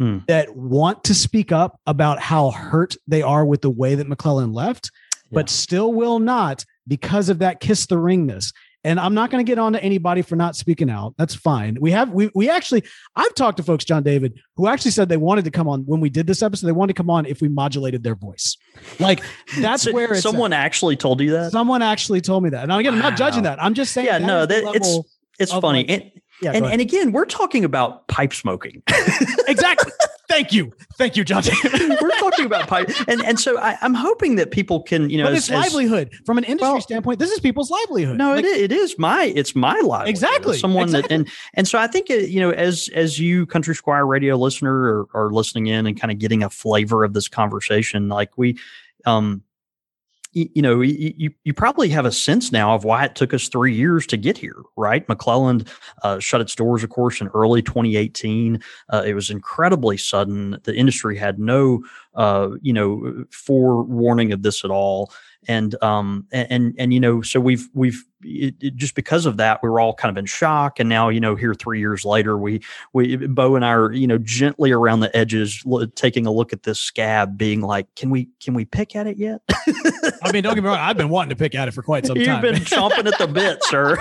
Hmm. that want to speak up about how hurt they are with the way that McClellan left, Yeah. but still will not because of that kiss the ringness. And I'm not going to get on to anybody for not speaking out. That's fine. We have, we, we actually, I've talked to folks, John David, who actually said they wanted to come on when we did this episode. They wanted to come on if we modulated their voice. Like that's So where it's someone at. actually told you that. Someone actually told me that. And again, I'm not judging that. I'm just saying, Yeah, that no, is the that, it's level it's of funny. like- and yeah, and, go ahead. and again, we're talking about pipe smoking. Exactly. Thank you. Thank you, John David. We're talking about pipe. And and so I, I'm hoping that people can, you know, But as- it's as- livelihood from an industry Well, standpoint. This is people's livelihood. No, Like, it, is, it is my it's my life. Exactly, Someone exactly. that and and so I think uh, you know as as you Country Squire Radio listener are, are listening in and kind of getting a flavor of this conversation, like we, um, you, you know, you, you you probably have a sense now of why it took us three years to get here, right? McClelland uh, shut its doors, of course, in early twenty eighteen. Uh, it was incredibly sudden. The industry had no, uh, you know, forewarning of this at all. And, um, and, and, and, you know, so we've, we've, it, it, just because of that, we were all kind of in shock. And now, you know, here three years later, we, we, Bo and I are, you know, gently around the edges, lo- taking a look at this scab being like, can we, can we pick at it yet? I mean, don't get me wrong. I've been wanting to pick at it for quite some You've time. been chomping at the bit, sir.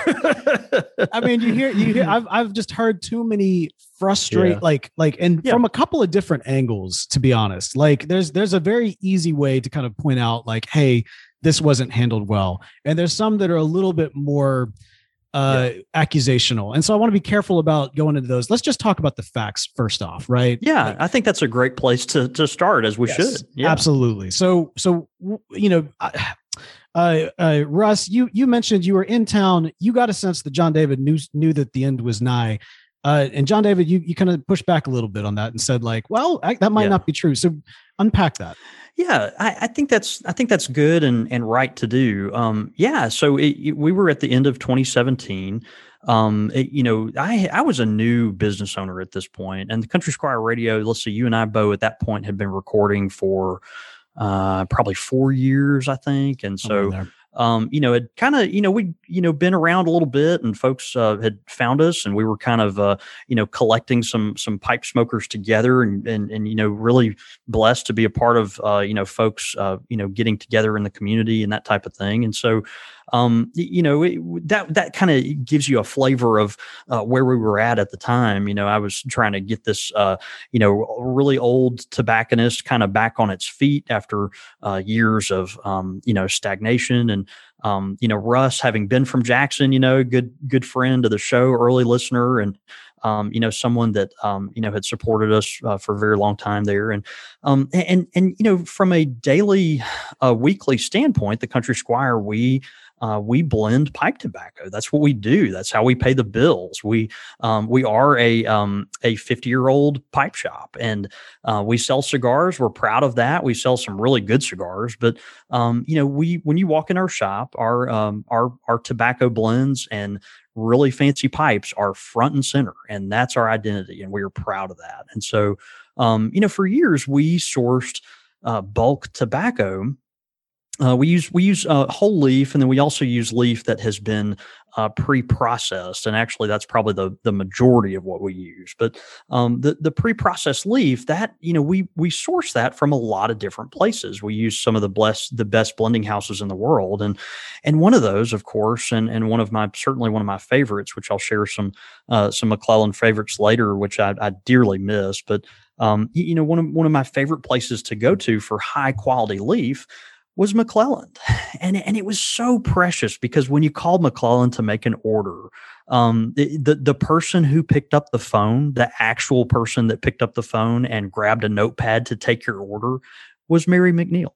I mean, you hear, you hear, I've, I've just heard too many frustrate, Yeah. like, like, and Yeah. from a couple of different angles, to be honest, like there's, there's a very easy way to kind of point out like, hey, this wasn't handled well. And there's some that are a little bit more uh, accusational. And so I want to be careful about going into those. Let's just talk about the facts first off, right? Yeah, Like, I think that's a great place to to start, as we yes, should. Yeah. Absolutely. So, so, w- you know, I- uh, uh, Russ, you, you mentioned you were in town. You got a sense that John David knew, knew that the end was nigh. Uh, and John David, you, you kind of pushed back a little bit on that and said like, well, I, that might Yeah. not be true. So unpack that. Yeah, I, I think that's I think that's good and and right to do. Um, yeah, so it, it- we were at the end of twenty seventeen. Um, it- you know, I I was a new business owner at this point, and the Country Squire Radio. Let's see, you and I, Bo, at that point had been recording for uh, probably four years, I think, and Somewhere so. there. Um, you know, it kind of, you know, we, you know, been around a little bit and folks uh, had found us and we were kind of, uh, you know, collecting some, some pipe smokers together and, and, and, you know, really blessed to be a part of, uh, you know, folks, uh, you know, getting together in the community and that type of thing. And so, um, y- you know, it, that, that kind of gives you a flavor of uh, where we were at at the time. You know, I was trying to get this, uh, you know, really old tobacconist kind of back on its feet after uh, years of, um, you know, stagnation. And, um, you know, Russ, having been from Jackson, you know, good, good friend of the show, early listener, and, um, you know, someone that, um, you know, had supported us uh, for a very long time there. And, um, and, and, you know, from a daily, uh, weekly standpoint, the Country Squire, we, Uh, we blend pipe tobacco. That's what we do. That's how we pay the bills. We um, we are a um, a fifty year old pipe shop, and uh, we sell cigars. We're proud of that. We sell some really good cigars. But um, you know, we when you walk in our shop, our um, our our tobacco blends and really fancy pipes are front and center, and that's our identity, and we are proud of that. And so, um, you know, for years we sourced uh, bulk tobacco. Uh, we use we use uh, whole leaf, and then we also use leaf that has been uh, pre-processed. And actually, that's probably the the majority of what we use. But um, the the pre-processed leaf, that you know, we we source that from a lot of different places. We use some of the blessed the best blending houses in the world, and and one of those, of course, and and one of my certainly one of my favorites, which I'll share some uh, some McClellan favorites later, which I, I dearly miss. But um, you, you know, one of one of my favorite places to go to for high quality leaf was McClelland. And, and it was so precious because when you called McClelland to make an order, um, the, the, the person who picked up the phone, the actual person that picked up the phone and grabbed a notepad to take your order was Mary McNeil.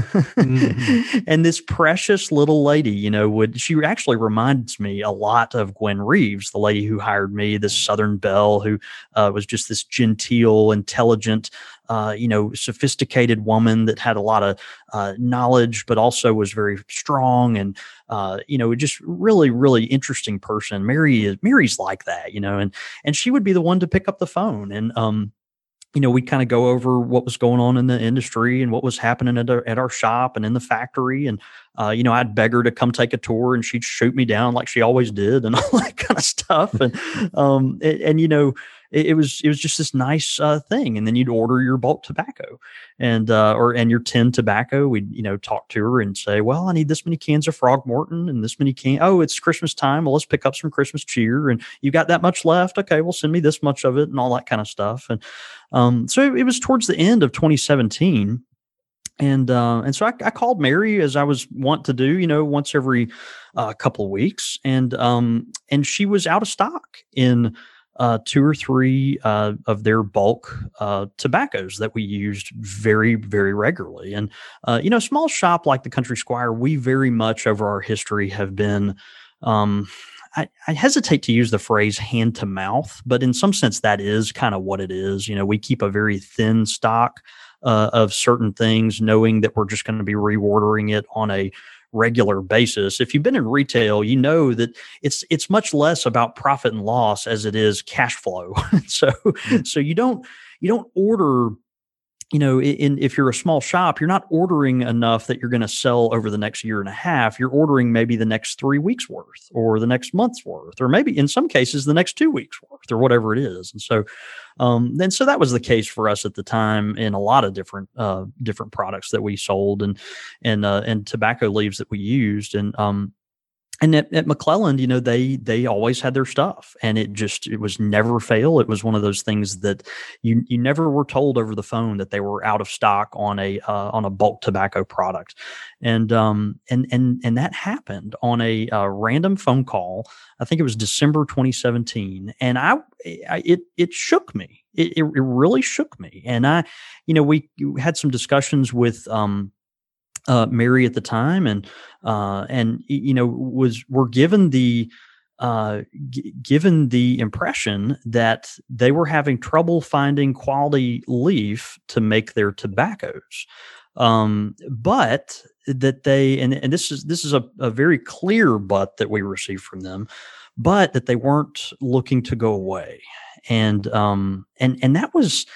Mm-hmm. And this precious little lady, you know, would she actually reminds me a lot of Gwen Reeves, the lady who hired me, this Southern belle who uh, was just this genteel, intelligent, uh, you know, sophisticated woman that had a lot of uh, knowledge, but also was very strong and, uh, you know, just really, really interesting person. Mary is Mary's like that, you know, and and she would be the one to pick up the phone and, um, you know, we'd kind of go over what was going on in the industry and what was happening at our, at our shop and in the factory. And, uh, you know, I'd beg her to come take a tour and she'd shoot me down like she always did and all that kind of stuff. And, um, and, and, you know, it, it was it was just this nice uh, thing. And then you'd order your bulk tobacco, and uh, or and your tin tobacco. We'd you know talk to her and say, well, I need this many cans of Frogmorton and this many can. Oh, it's Christmas time. Well, let's pick up some Christmas cheer. And you got that much left? Okay, well, send me this much of it and all that kind of stuff. And um, so it, it was towards the end of twenty seventeen. And uh, and so I, I called Mary, as I was wont to do, you know, once every uh, couple of weeks, and um, and she was out of stock in uh, two or three uh, of their bulk uh, tobaccos that we used very, very regularly. And uh, you know, small shop like the Country Squire, we very much over our history have been. Um, I, I hesitate to use the phrase hand to mouth, but in some sense, that is kind of what it is. You know, we keep a very thin stock Uh, of certain things, knowing that we're just going to be reordering it on a regular basis. If you've been in retail, you know that it's it's much less about profit and loss as it is cash flow. so mm-hmm. so you don't you don't order. You know, in, if you're a small shop, you're not ordering enough that you're going to sell over the next year and a half. You're ordering maybe the next three weeks worth, or the next month's worth, or maybe in some cases the next two weeks worth, or whatever it is. And so, um, then so that was the case for us at the time in a lot of different uh, different products that we sold and and uh, and tobacco leaves that we used. And um, And at, at McClelland, you know, they they always had their stuff, and it just it was never fail. It was one of those things that you you never were told over the phone that they were out of stock on a uh, on a bulk tobacco product, and um and and and that happened on a uh, random phone call. I think it was December twenty seventeen, and I, I it it shook me. It, it it really shook me, and I, you know, we had some discussions with um. Uh, Mary at the time, and uh, and you know was were given the uh, g- given the impression that they were having trouble finding quality leaf to make their tobaccos, um, but that they and and this is this is a, a very clear but that we received from them, but that they weren't looking to go away, and um and and that was.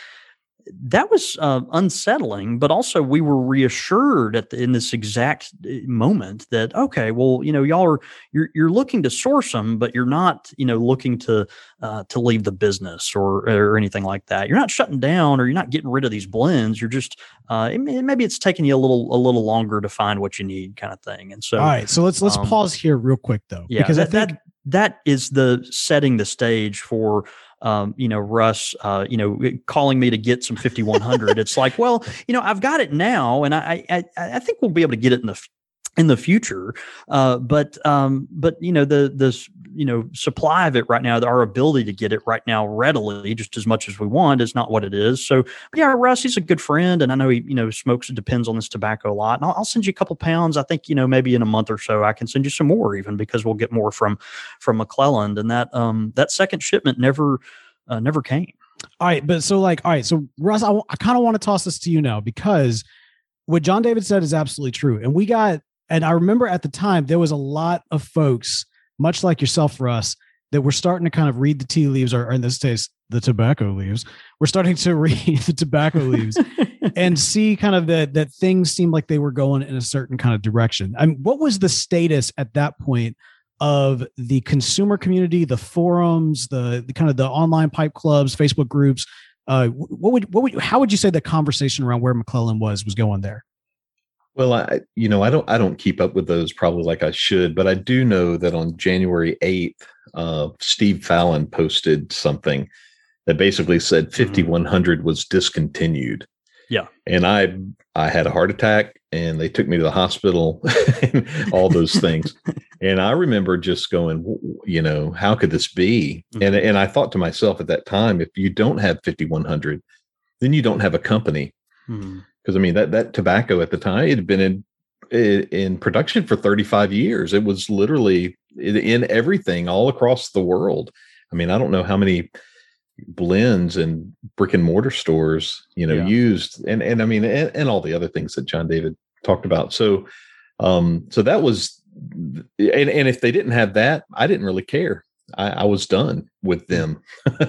That was uh, unsettling, but also we were reassured at the, in this exact moment that, okay, well, you know, y'all are, you're, you're looking to source them, but you're not, you know, looking to, uh, to leave the business or, or anything like that. You're not shutting down, or you're not getting rid of these blends. You're just, uh, it, maybe it's taking you a little, a little longer to find what you need, kind of thing. And so, all right, so let's, let's um, pause here real quick though, yeah, because that, I think that, that is the setting the stage for, Um, you know, Russ, uh, you know, calling me to get some fifty-one hundred. It's like, well, you know, I've got it now, and I, I, I think we'll be able to get it in the in the future. Uh, but, um, but you know, the the you know supply of it right now, our ability to get it right now readily, just as much as we want, is not what it is. So, but yeah, Russ, he's a good friend, and I know he, you know, smokes and depends on this tobacco a lot. And I'll, I'll send you a couple pounds. I think, you know, maybe in a month or so, I can send you some more, even because we'll get more from from McClelland. And that um that second shipment never uh, never came. All right, but so like, all right, so Russ, I, w- I kind of want to toss this to you now, because what John David said is absolutely true, and we got. And I remember at the time, there was a lot of folks, much like yourself, Russ, that were starting to kind of read the tea leaves, or, or in this case, the tobacco leaves. We're starting to read the tobacco leaves and see kind of that that things seemed like they were going in a certain kind of direction. I mean, what was the status at that point of the consumer community, the forums, the, the kind of the online pipe clubs, Facebook groups? Uh, what would what would how would you say the conversation around where McClelland was was going there? Well, I, you know, I don't, I don't keep up with those probably like I should, but I do know that on January eighth, uh, Steve Fallon posted something that basically said fifty-one hundred was discontinued. Yeah. And I, I had a heart attack, and they took me to the hospital and all those things. And I remember just going, you know, how could this be? Mm-hmm. And, and I thought to myself at that time, if you don't have fifty-one hundred, then you don't have a company. Mm-hmm. Because I mean that that tobacco at the time, it had been in, in in production for thirty-five years. It was literally in, in everything all across the world. I mean, I don't know how many blends and brick and mortar stores, you know, yeah. used, and and I mean, and, and all the other things that John David talked about. So, um, so that was, and and if they didn't have that, I didn't really care. I, I was done with them,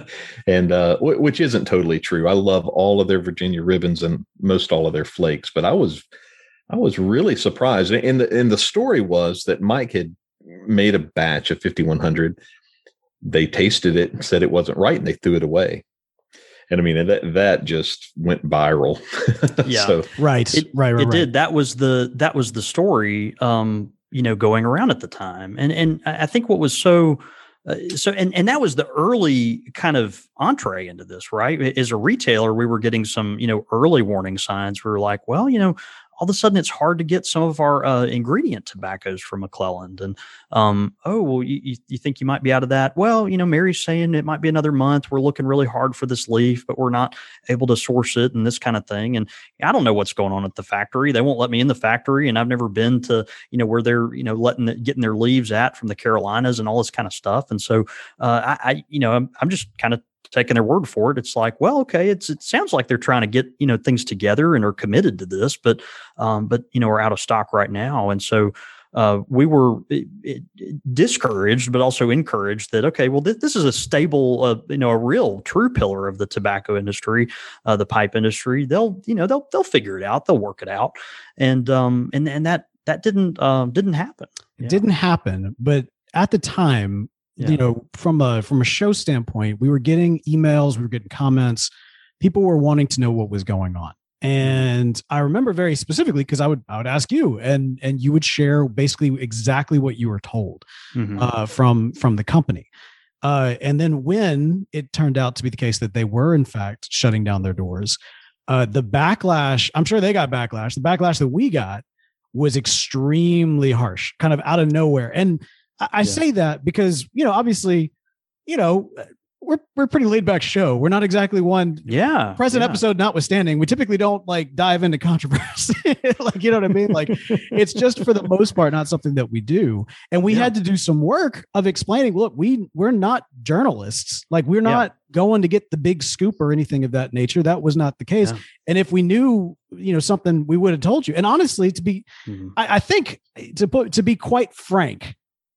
and uh, w- which isn't totally true. I love all of their Virginia ribbons and most all of their flakes, but I was, I was really surprised. And the and the story was that Mike had made a batch of fifty-one hundred, they tasted it and said it wasn't right, and they threw it away. And I mean, that that just went viral. Yeah, so, right, it, right, right. It right. did. That was the that was the story. Um, you know, going around at the time, and and I think what was so. Uh, so and and that was the early kind of entree into this, right? As a retailer, we were getting some, you know, early warning signs. We were like, well, you know, all of a sudden it's hard to get some of our uh, ingredient tobaccos from McClelland. And, um, oh, well, you, you think you might be out of that? Well, you know, Mary's saying it might be another month. We're looking really hard for this leaf, but we're not able to source it and this kind of thing. And I don't know what's going on at the factory. They won't let me in the factory. And I've never been to, you know, where they're, you know, letting the, getting their leaves at from the Carolinas and all this kind of stuff. And so uh, I, I, you know, I'm, I'm just kind of taking their word for it. It's like, well, okay, it's it sounds like they're trying to get, you know, things together and are committed to this, but um, but you know, we're out of stock right now. And so uh, we were it, it, discouraged, but also encouraged that, okay, well, th- this is a stable, uh, you know, a real true pillar of the tobacco industry, uh, the pipe industry. They'll, you know, they'll they'll figure it out. They'll work it out. And um and and that that didn't um didn't happen. It Yeah. didn't happen, but at the time, Yeah. you know, from a from a show standpoint, we were getting emails, we were getting comments. People were wanting to know what was going on. And I remember very specifically because I would I would ask you, and and you would share basically exactly what you were told Mhm. uh, from from the company. Uh, and then when it turned out to be the case that they were in fact shutting down their doors, uh, the backlash, I'm sure they got backlash. The backlash that we got was extremely harsh, kind of out of nowhere. And I, I Yeah. say that because, you know, obviously, you know, we're we're a pretty laid back show. We're not exactly one Yeah. present yeah. episode notwithstanding. We typically don't like dive into controversy. Like, you know what I mean? Like, it's just for the most part not something that we do. And we Yeah. had to do some work of explaining, look, we we're not journalists. Like, we're not going to get the big scoop or anything of that nature. That was not the case. Yeah. And if we knew, you know, something, we would have told you. And honestly, to be Mhm. I, I think to put to be quite frank,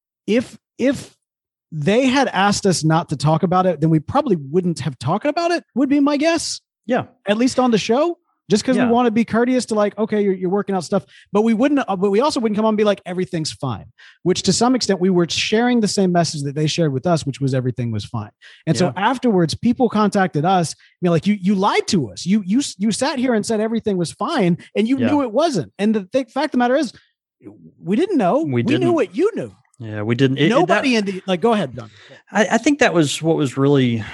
if if they had asked us not to talk about it, then we probably wouldn't have talked about it, would be my guess, Yeah. at least on the show, just because Yeah. we want to be courteous to like, okay, you're, you're working out stuff, but we wouldn't, uh, but we also wouldn't come on and be like, everything's fine, which to some extent we were sharing the same message that they shared with us, which was everything was fine. And so afterwards, people contacted us, you know, like you, you lied to us. You, you, you sat here and said everything was fine and you Yeah. knew it wasn't. And the th- fact of the matter is, we didn't know. We We, didn't. knew what you knew. Yeah. We didn't. it- it- Nobody that- in the, like, go ahead, Don. I, I think that was what was really,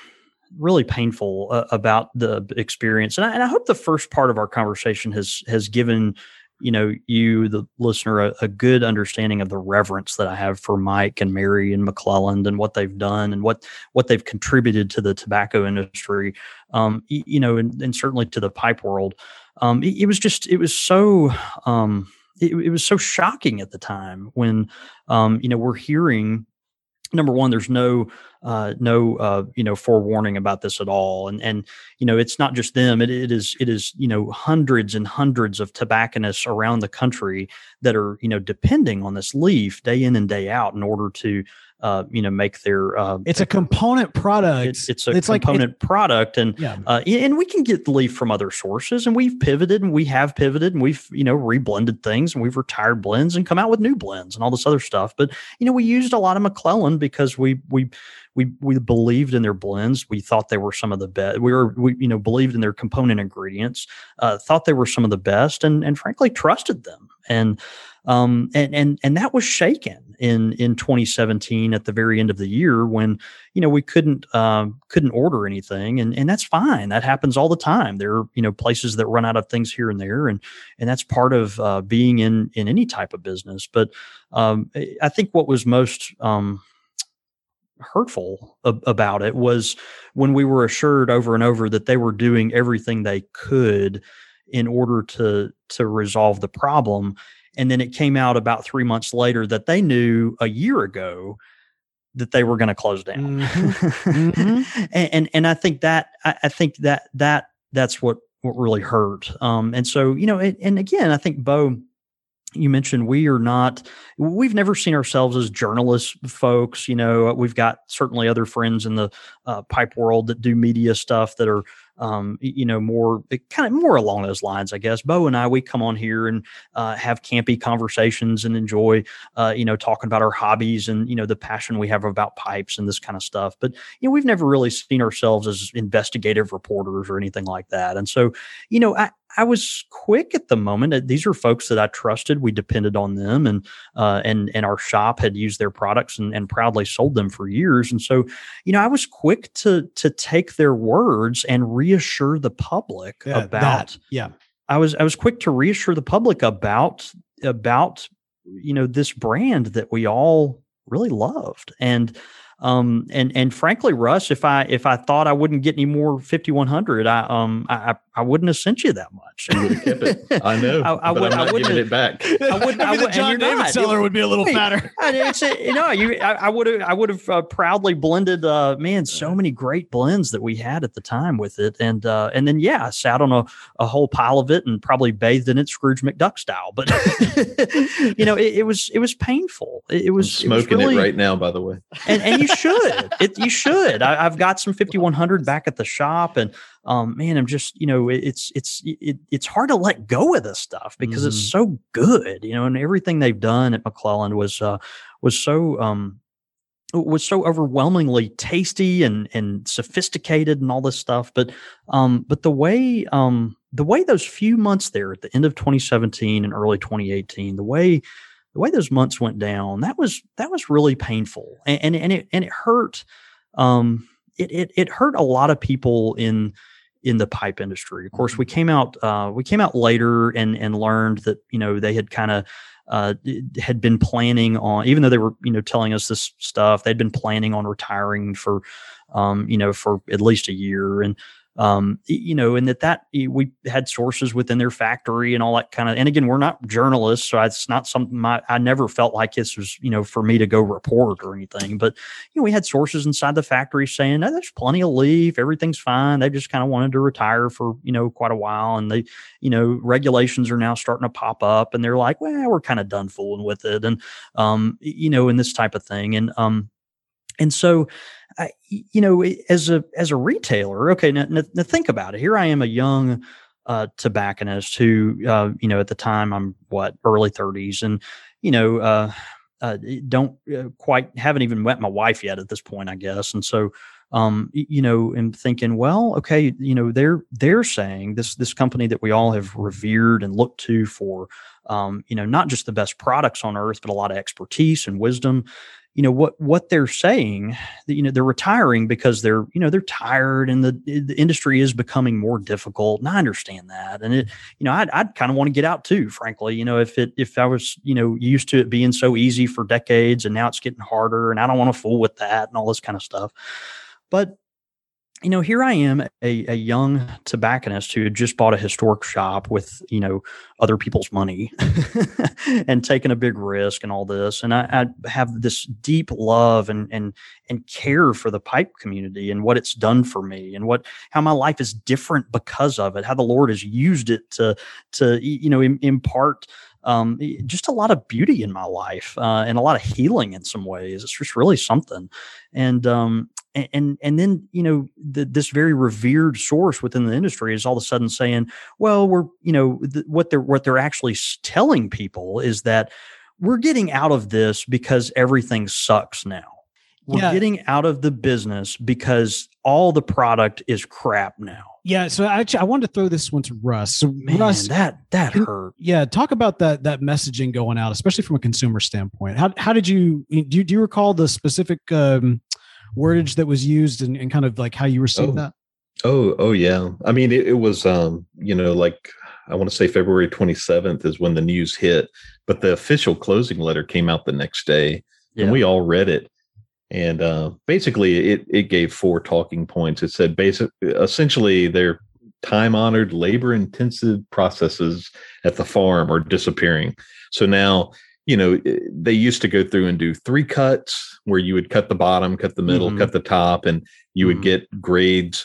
really painful uh, about the experience, and I, and I hope the first part of our conversation has has given, you know, you the listener a, a good understanding of the reverence that I have for Mike and Mary and McClelland and what they've done and what what they've contributed to the tobacco industry, um, y- you know, and, and certainly to the pipe world. Um, it, it was just it was so. Um, it, it was so shocking at the time when, um, you know, we're hearing. Number one, there's no, uh, no, uh, you know, forewarning about this at all, and and you know, it's not just them. It it is it is you know hundreds and hundreds of tobacconists around the country that are you know depending on this leaf day in and day out in order to, uh, you know, make their. Uh, It's a component product. it's, it's a it's like- component product, and Yeah. uh, and we can get the leaf from other sources, and we've pivoted, and we have pivoted, and we've you know reblended things, and we've retired blends, and come out with new blends, and all this other stuff. But you know, we used a lot of McClelland because we we we we believed in their blends. We thought they were some of the best. We were we you know believed in their component ingredients. Uh, thought they were some of the best, and and frankly trusted them. And um and and and that was shaken in in twenty seventeen at the very end of the year when you know we couldn't um couldn't order anything, and and that's fine. That happens all the time. There are you know places that run out of things here and there, and and that's part of uh, being in in any type of business. But um I think what was most um hurtful ab- about it was when we were assured over and over that they were doing everything they could in order to to resolve the problem. And then it came out about three months later that they knew a year ago that they were going to close down. Mhm. Mhm. and, and and I think that I, I think that that that's what what really hurt. Um, and so you know, and, and again, I think Bo, you mentioned we are not, we've never seen ourselves as journalist folks. You know, we've got certainly other friends in the uh, pipe world that do media stuff that are, um, you know, more kind of more along those lines, I guess. Bo and I, we come on here and uh, have campy conversations and enjoy, uh, you know, talking about our hobbies and, you know, the passion we have about pipes and this kind of stuff. But, you know, we've never really seen ourselves as investigative reporters or anything like that. And so, you know, I, I was quick at the moment. These are folks that I trusted. We depended on them, and uh, and and our shop had used their products and, and proudly sold them for years. And so, you know, I was quick to to take their words and reassure the public Yeah, about. that. Yeah, I was I was quick to reassure the public about about you know this brand that we all really loved. And Um, and, and frankly, Russ, if I, if I thought I wouldn't get any more fifty-one hundred, I, um, I, I wouldn't have sent you that much. You would have kept it. I know, I, I but would, I'm not I wouldn't giving have, it back. I wouldn't, I maybe the would, John and you're David not. seller would be a little Hey, fatter. I, it's a, you know, you, I, I would have, I would have uh, proudly blended, uh, man, so many great blends that we had at the time with it. And, uh, and then, yeah, I sat on a, a whole pile of it and probably bathed in it Scrooge McDuck style, but you know, it, it was, it was painful. It, it was I'm smoking it, was really, it right now, by the way. and, and you should, it, you should, I, I've got some fifty-one hundred back at the shop, and um, man, I'm just, you know, it, it's, it's, it, it's hard to let go of this stuff because Mm-hmm. it's so good, you know, and everything they've done at McClelland was, uh, was so, um, was so overwhelmingly tasty and, and sophisticated and all this stuff. But, um, but the way, um, the way those few months there at the end of twenty seventeen and early twenty eighteen, the way, the way those months went down, that was, that was really painful. And, and, and it, and it hurt, um, it, it, it hurt a lot of people in, in the pipe industry. Of course, we came out, uh, we came out later and, and learned that, you know, they had kind of, uh, had been planning on, even though they were, you know, telling us this stuff, they'd been planning on retiring for, um, you know, for at least a year. And, um, you know, and that, that we had sources within their factory and all that kind of, and again, we're not journalists, so it's not something my, I never felt like this was, you know, for me to go report or anything, but, you know, we had sources inside the factory saying, oh, there's plenty of leaf, everything's fine. They just kind of wanted to retire for, you know, quite a while. And they, you know, regulations are now starting to pop up and they're like, well, we're kind of done fooling with it. And, um, you know, and this type of thing. And, um, and so, I, you know, as a as a retailer, okay, now, now, now think about it. Here I am, a young uh, tobacconist who, uh, you know, at the time I'm what early thirties, and you know, uh, uh, don't uh, quite haven't even met my wife yet at this point, I guess. And so, um, you know, I'm thinking, well, okay, you know, they're they're saying this this company that we all have revered and looked to for, um, you know, not just the best products on earth, but a lot of expertise and wisdom. You know, what, what they're saying that, you know, they're retiring because they're, you know, they're tired and the, the industry is becoming more difficult. And I understand that. And it, you know, I'd, I'd kind of want to get out too, frankly, you know, if it, if I was, you know, used to it being so easy for decades and now it's getting harder and I don't want to fool with that and all this kind of stuff. But, you know, here I am, a, a young tobacconist who had just bought a historic shop with, you know, other people's money and taken a big risk and all this. And I, I have this deep love and, and, and care for the pipe community and what it's done for me and what, how my life is different because of it, how the Lord has used it to, to, you know, im- impart um, just a lot of beauty in my life uh, and a lot of healing in some ways. It's just really something. And, um, and, and, and then, you know, the, this very revered source within the industry is all of a sudden saying, well, we're, you know, th- what they're, what they're actually telling people is that we're getting out of this because everything sucks now. We're Yeah. getting out of the business because all the product is crap now. Yeah. So actually, I wanted to throw this one to Russ. So Man, Russ, that, that can- hurt. yeah, talk about that that messaging going out, especially from a consumer standpoint. How how did you do? You, do you recall the specific um, wordage that was used and, and kind of like how you received Oh. that? Oh, oh yeah. I mean, it, it was, um, you know, like I want to say February twenty-seventh is when the news hit, but the official closing letter came out the next day Yeah. and we all read it. And uh, basically it, it gave four talking points. It said basic, essentially their time honored labor intensive processes at the farm are disappearing. So now, you know, they used to go through and do three cuts where you would cut the bottom, cut the middle, Mhm. cut the top, and you would Mhm. get grades.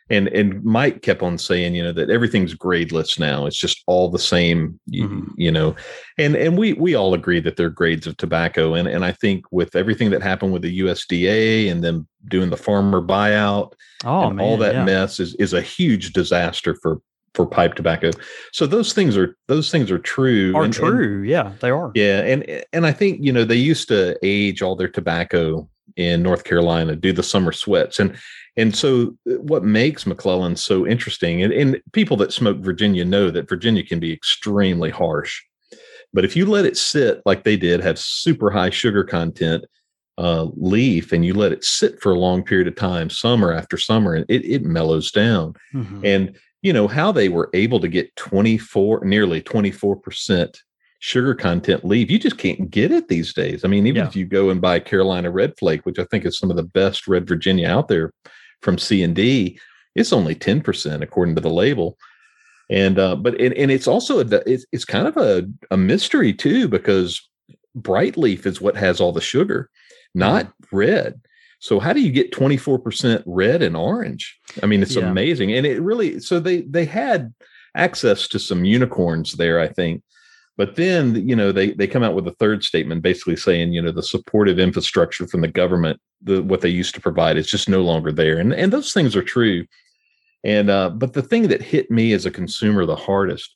And and Mike kept on saying, you know, that everything's gradeless now. It's just all the same, you, Mhm. you know. And and we we all agree that there are grades of tobacco. And and I think with everything that happened with the U S D A and them doing the farmer buyout Oh and man, all that yeah. mess is is a huge disaster for for pipe tobacco. So those things are those things are true. Are and, and true. yeah, they are. yeah, and and I think, you know, they used to age all their tobacco in North Carolina, do the summer sweats, and and so what makes McClellan so interesting, and, and people that smoke Virginia know that Virginia can be extremely harsh, but if you let it sit like they did, have super high sugar content uh, leaf, and you let it sit for a long period of time, summer after summer, and it it mellows down, Mhm. and you know how they were able to get twenty-four, nearly twenty-four percent sugar content leaf. You just can't get it these days. I mean, even Yeah. if you go and buy Carolina Red Flake, which I think is some of the best red Virginia out there from C and D, it's only ten percent according to the label. And, uh, but, and, and it's also, a, it's, it's kind of a, a mystery too, because bright leaf is what has all the sugar, not Mm-hmm. red. So how do you get twenty-four percent red and orange? I mean, it's Yeah. amazing. And it really, so they, they had access to some unicorns there, I think. But then, you know, they, they come out with a third statement basically saying, you know, the supportive infrastructure from the government, the, what they used to provide is just no longer there. And, and those things are true. And, uh, but the thing that hit me as a consumer the hardest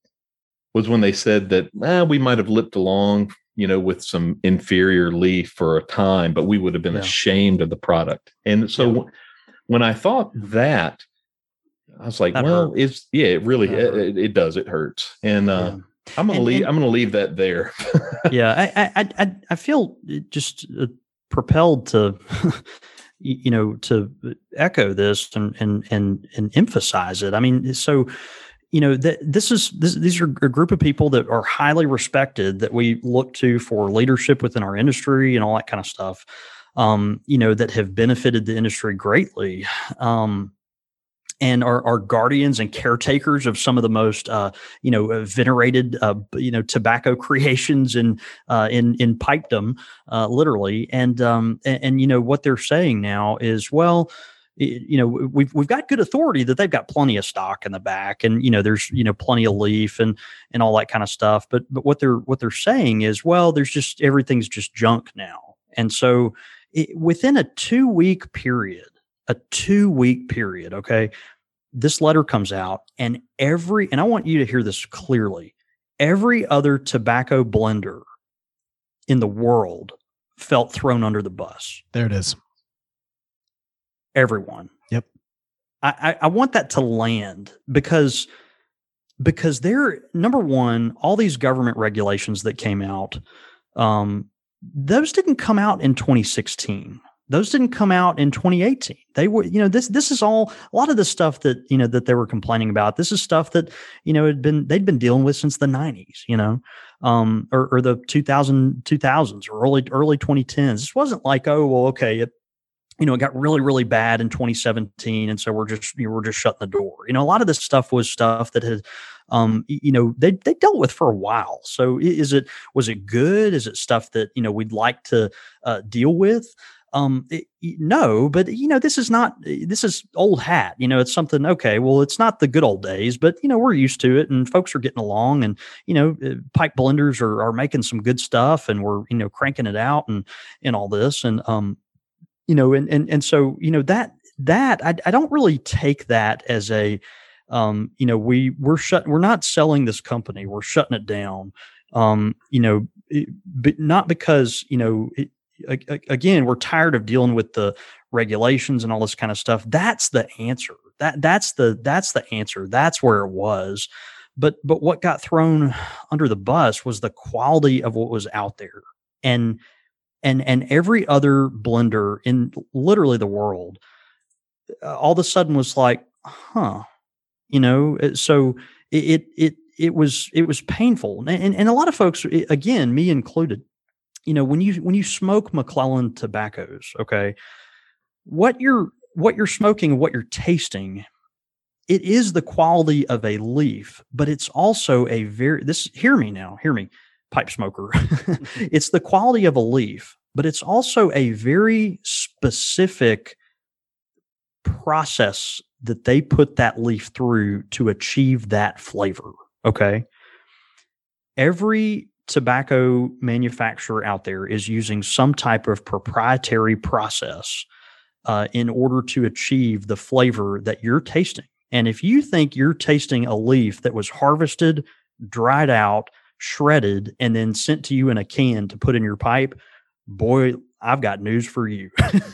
was when they said that, eh, we might have lipped along, you know, with some inferior leaf for a time, but we would have been Yeah. ashamed of the product. And so Yeah. when I thought that, I was like, That well, hurt. it's, yeah, it really, That hurt. it, it does. It hurts. And, uh, Yeah. I'm going to And- leave, and- I'm going to leave that there. yeah, I, I, I, I feel just uh, propelled to, y- you know, to echo this and and and and emphasize it. I mean, so, you know, that this is this, these are a group of people that are highly respected that we look to for leadership within our industry and all that kind of stuff. Um, you know, that have benefited the industry greatly. Um, and are, are guardians and caretakers of some of the most, uh, you know, uh, venerated, uh, you know, tobacco creations in uh, in in pipedom, uh, literally. And, um, and and you know what they're saying now is, well, y- you know, we've we've got good authority that they've got plenty of stock in the back, and you know, there's you know plenty of leaf and and all that kind of stuff. But but what they're what they're saying is, well, there's just everything's just junk now, and so it, within a two week period, a two week period, okay. This letter comes out, and every, and I want you to hear this clearly, every other tobacco blender in the world felt thrown under the bus. There it is. Everyone. Yep. I, I, I want that to land because, because they're, number one, all these government regulations that came out, um, those didn't come out in twenty sixteen. Those didn't come out in twenty eighteen. They were, you know, this this is all a lot of the stuff that, you know, that they were complaining about. This is stuff that, you know, had been they'd been dealing with since the nineties, you know, um, or, or the two thousand, two thousands or early early twenty tens. This wasn't like, oh, well, okay, it, you know, it got really, really bad in twenty seventeen, and so we're just, you know, we're just shutting the door. You know, a lot of this stuff was stuff that had, um, you know, they they dealt with for a while. So is it was it good? Is it stuff that, you know, we'd like to uh, deal with? Um, it, no, but you know, this is not, this is old hat, you know, it's something, okay, well, it's not the good old days, but you know, we're used to it and folks are getting along, and, you know, uh, pipe blenders are, are making some good stuff, and we're, you know, cranking it out and, and all this. And, um, you know, and, and, and so, you know, that, that I, I don't really take that as a, um, you know, we we're shut, we're not selling this company, we're shutting it down. Um, you know, it, but not because, you know, it, again, we're tired of dealing with the regulations and all this kind of stuff. That's the answer. That that's the that's the answer. That's where it was. But but what got thrown under the bus was the quality of what was out there. And and and every other blender in literally the world, uh, all of a sudden was like, huh, you know. So it it it, it was it was painful. And, and and a lot of folks, again, me included, you know, when you when you smoke McClellan tobaccos, okay, what you're what you're smoking and what you're tasting, it is the quality of a leaf, but it's also a very this hear me now, hear me, pipe smoker. It's the quality of a leaf, but it's also a very specific process that they put that leaf through to achieve that flavor. Okay. Every tobacco manufacturer out there is using some type of proprietary process uh, in order to achieve the flavor that you're tasting. And if you think you're tasting a leaf that was harvested, dried out, shredded, and then sent to you in a can to put in your pipe, boy, I've got news for you.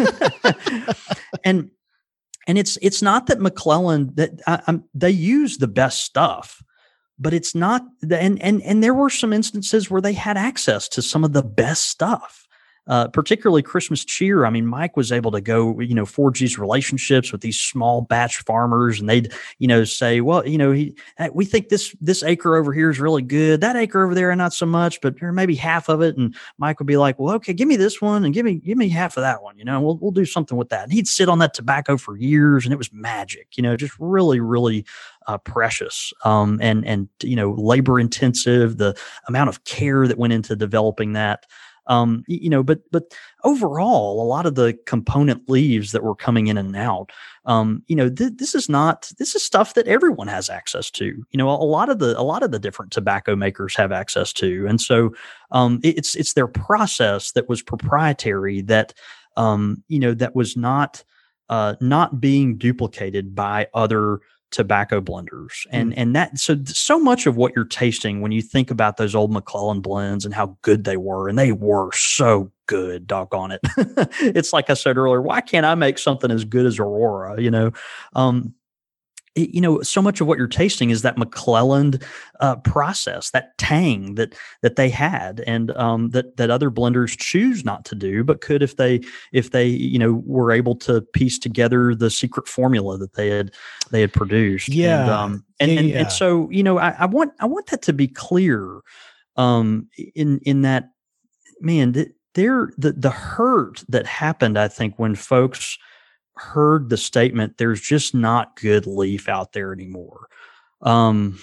and and it's it's not that McClelland that I, I'm, they use the best stuff. But it's not, and and and there were some instances where they had access to some of the best stuff, uh, particularly Christmas cheer. I mean, Mike was able to go, you know, forge these relationships with these small batch farmers, and they'd, you know, say, well, you know, he, we think this this acre over here is really good, that acre over there not so much, but or maybe half of it. And Mike would be like, well, okay, give me this one and give me give me half of that one. You know, we'll we'll do something with that. And he'd sit on that tobacco for years, and it was magic. You know, just really, really. Uh, precious um, and and you know labor intensive, the amount of care that went into developing that, um, you know. But but overall, a lot of the component leaves that were coming in and out, um, you know, th- this is not this is stuff that everyone has access to. You know, a, a lot of the a lot of the different tobacco makers have access to, and so um, it, it's it's their process that was proprietary that um, you know that was not uh, not being duplicated by other tobacco blenders. And, mm. and that, so, so much of what you're tasting when you think about those old McClelland blends and how good they were, and they were so good, doggone it. It's like I said earlier, why can't I make something as good as Aurora? You know, um, it, you know, so much of what you're tasting is that McClelland uh, process, that tang that that they had, and um, that that other blenders choose not to do, but could if they if they you know were able to piece together the secret formula that they had they had produced. Yeah, and um, and, yeah, and, yeah. and so you know, I, I want I want that to be clear, um, in in that man, th- there the the hurt that happened, I think, when folks heard the statement, there's just not good leaf out there anymore. Um,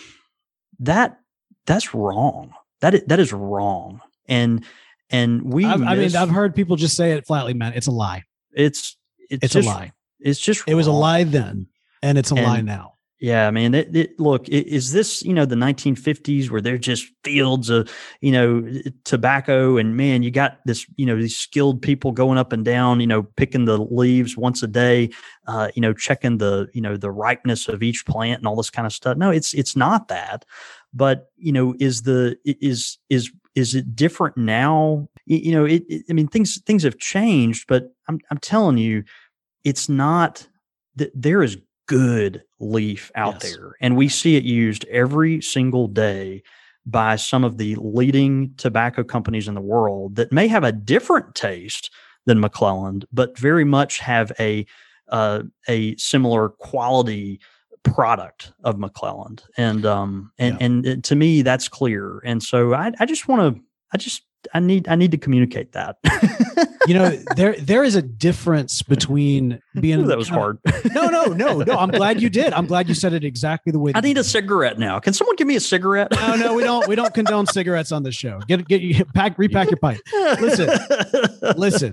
that that's wrong. That is, that is wrong. And, and we, I've, I miss, mean, I've heard people just say it flatly, man. It's a lie. It's, it's, It's just, a lie. It's just, It was a wrong. lie then, and it's a And- lie now. Yeah, man. It, it, look, it, is this, you know, the nineteen fifties where they're just fields of, you know, tobacco, and man, you got this, you know, these skilled people going up and down, you know, picking the leaves once a day, uh, you know, checking the, you know, the ripeness of each plant and all this kind of stuff. No, it's, it's not that. But, you know, is the, is, is, is it different now? You, you know, it, it, I mean, things, things have changed, but I'm, I'm telling you, it's not that there is good leaf out Yes. there. And we see it used every single day by some of the leading tobacco companies in the world that may have a different taste than McClelland, but very much have a uh, a similar quality product of McClelland. And um and Yeah. and it, to me, that's clear. And so I I just want to I just I need I need to communicate that. You know, there there is a difference between being Ooh, that was kind hard. of- no, no, no, no. I'm glad you did. I'm glad you said it exactly the way. I that need you a did. cigarette now. Can someone give me a cigarette? No, no, we don't. We don't condone cigarettes on this show. Get get you pack repack your pipe. Listen, listen.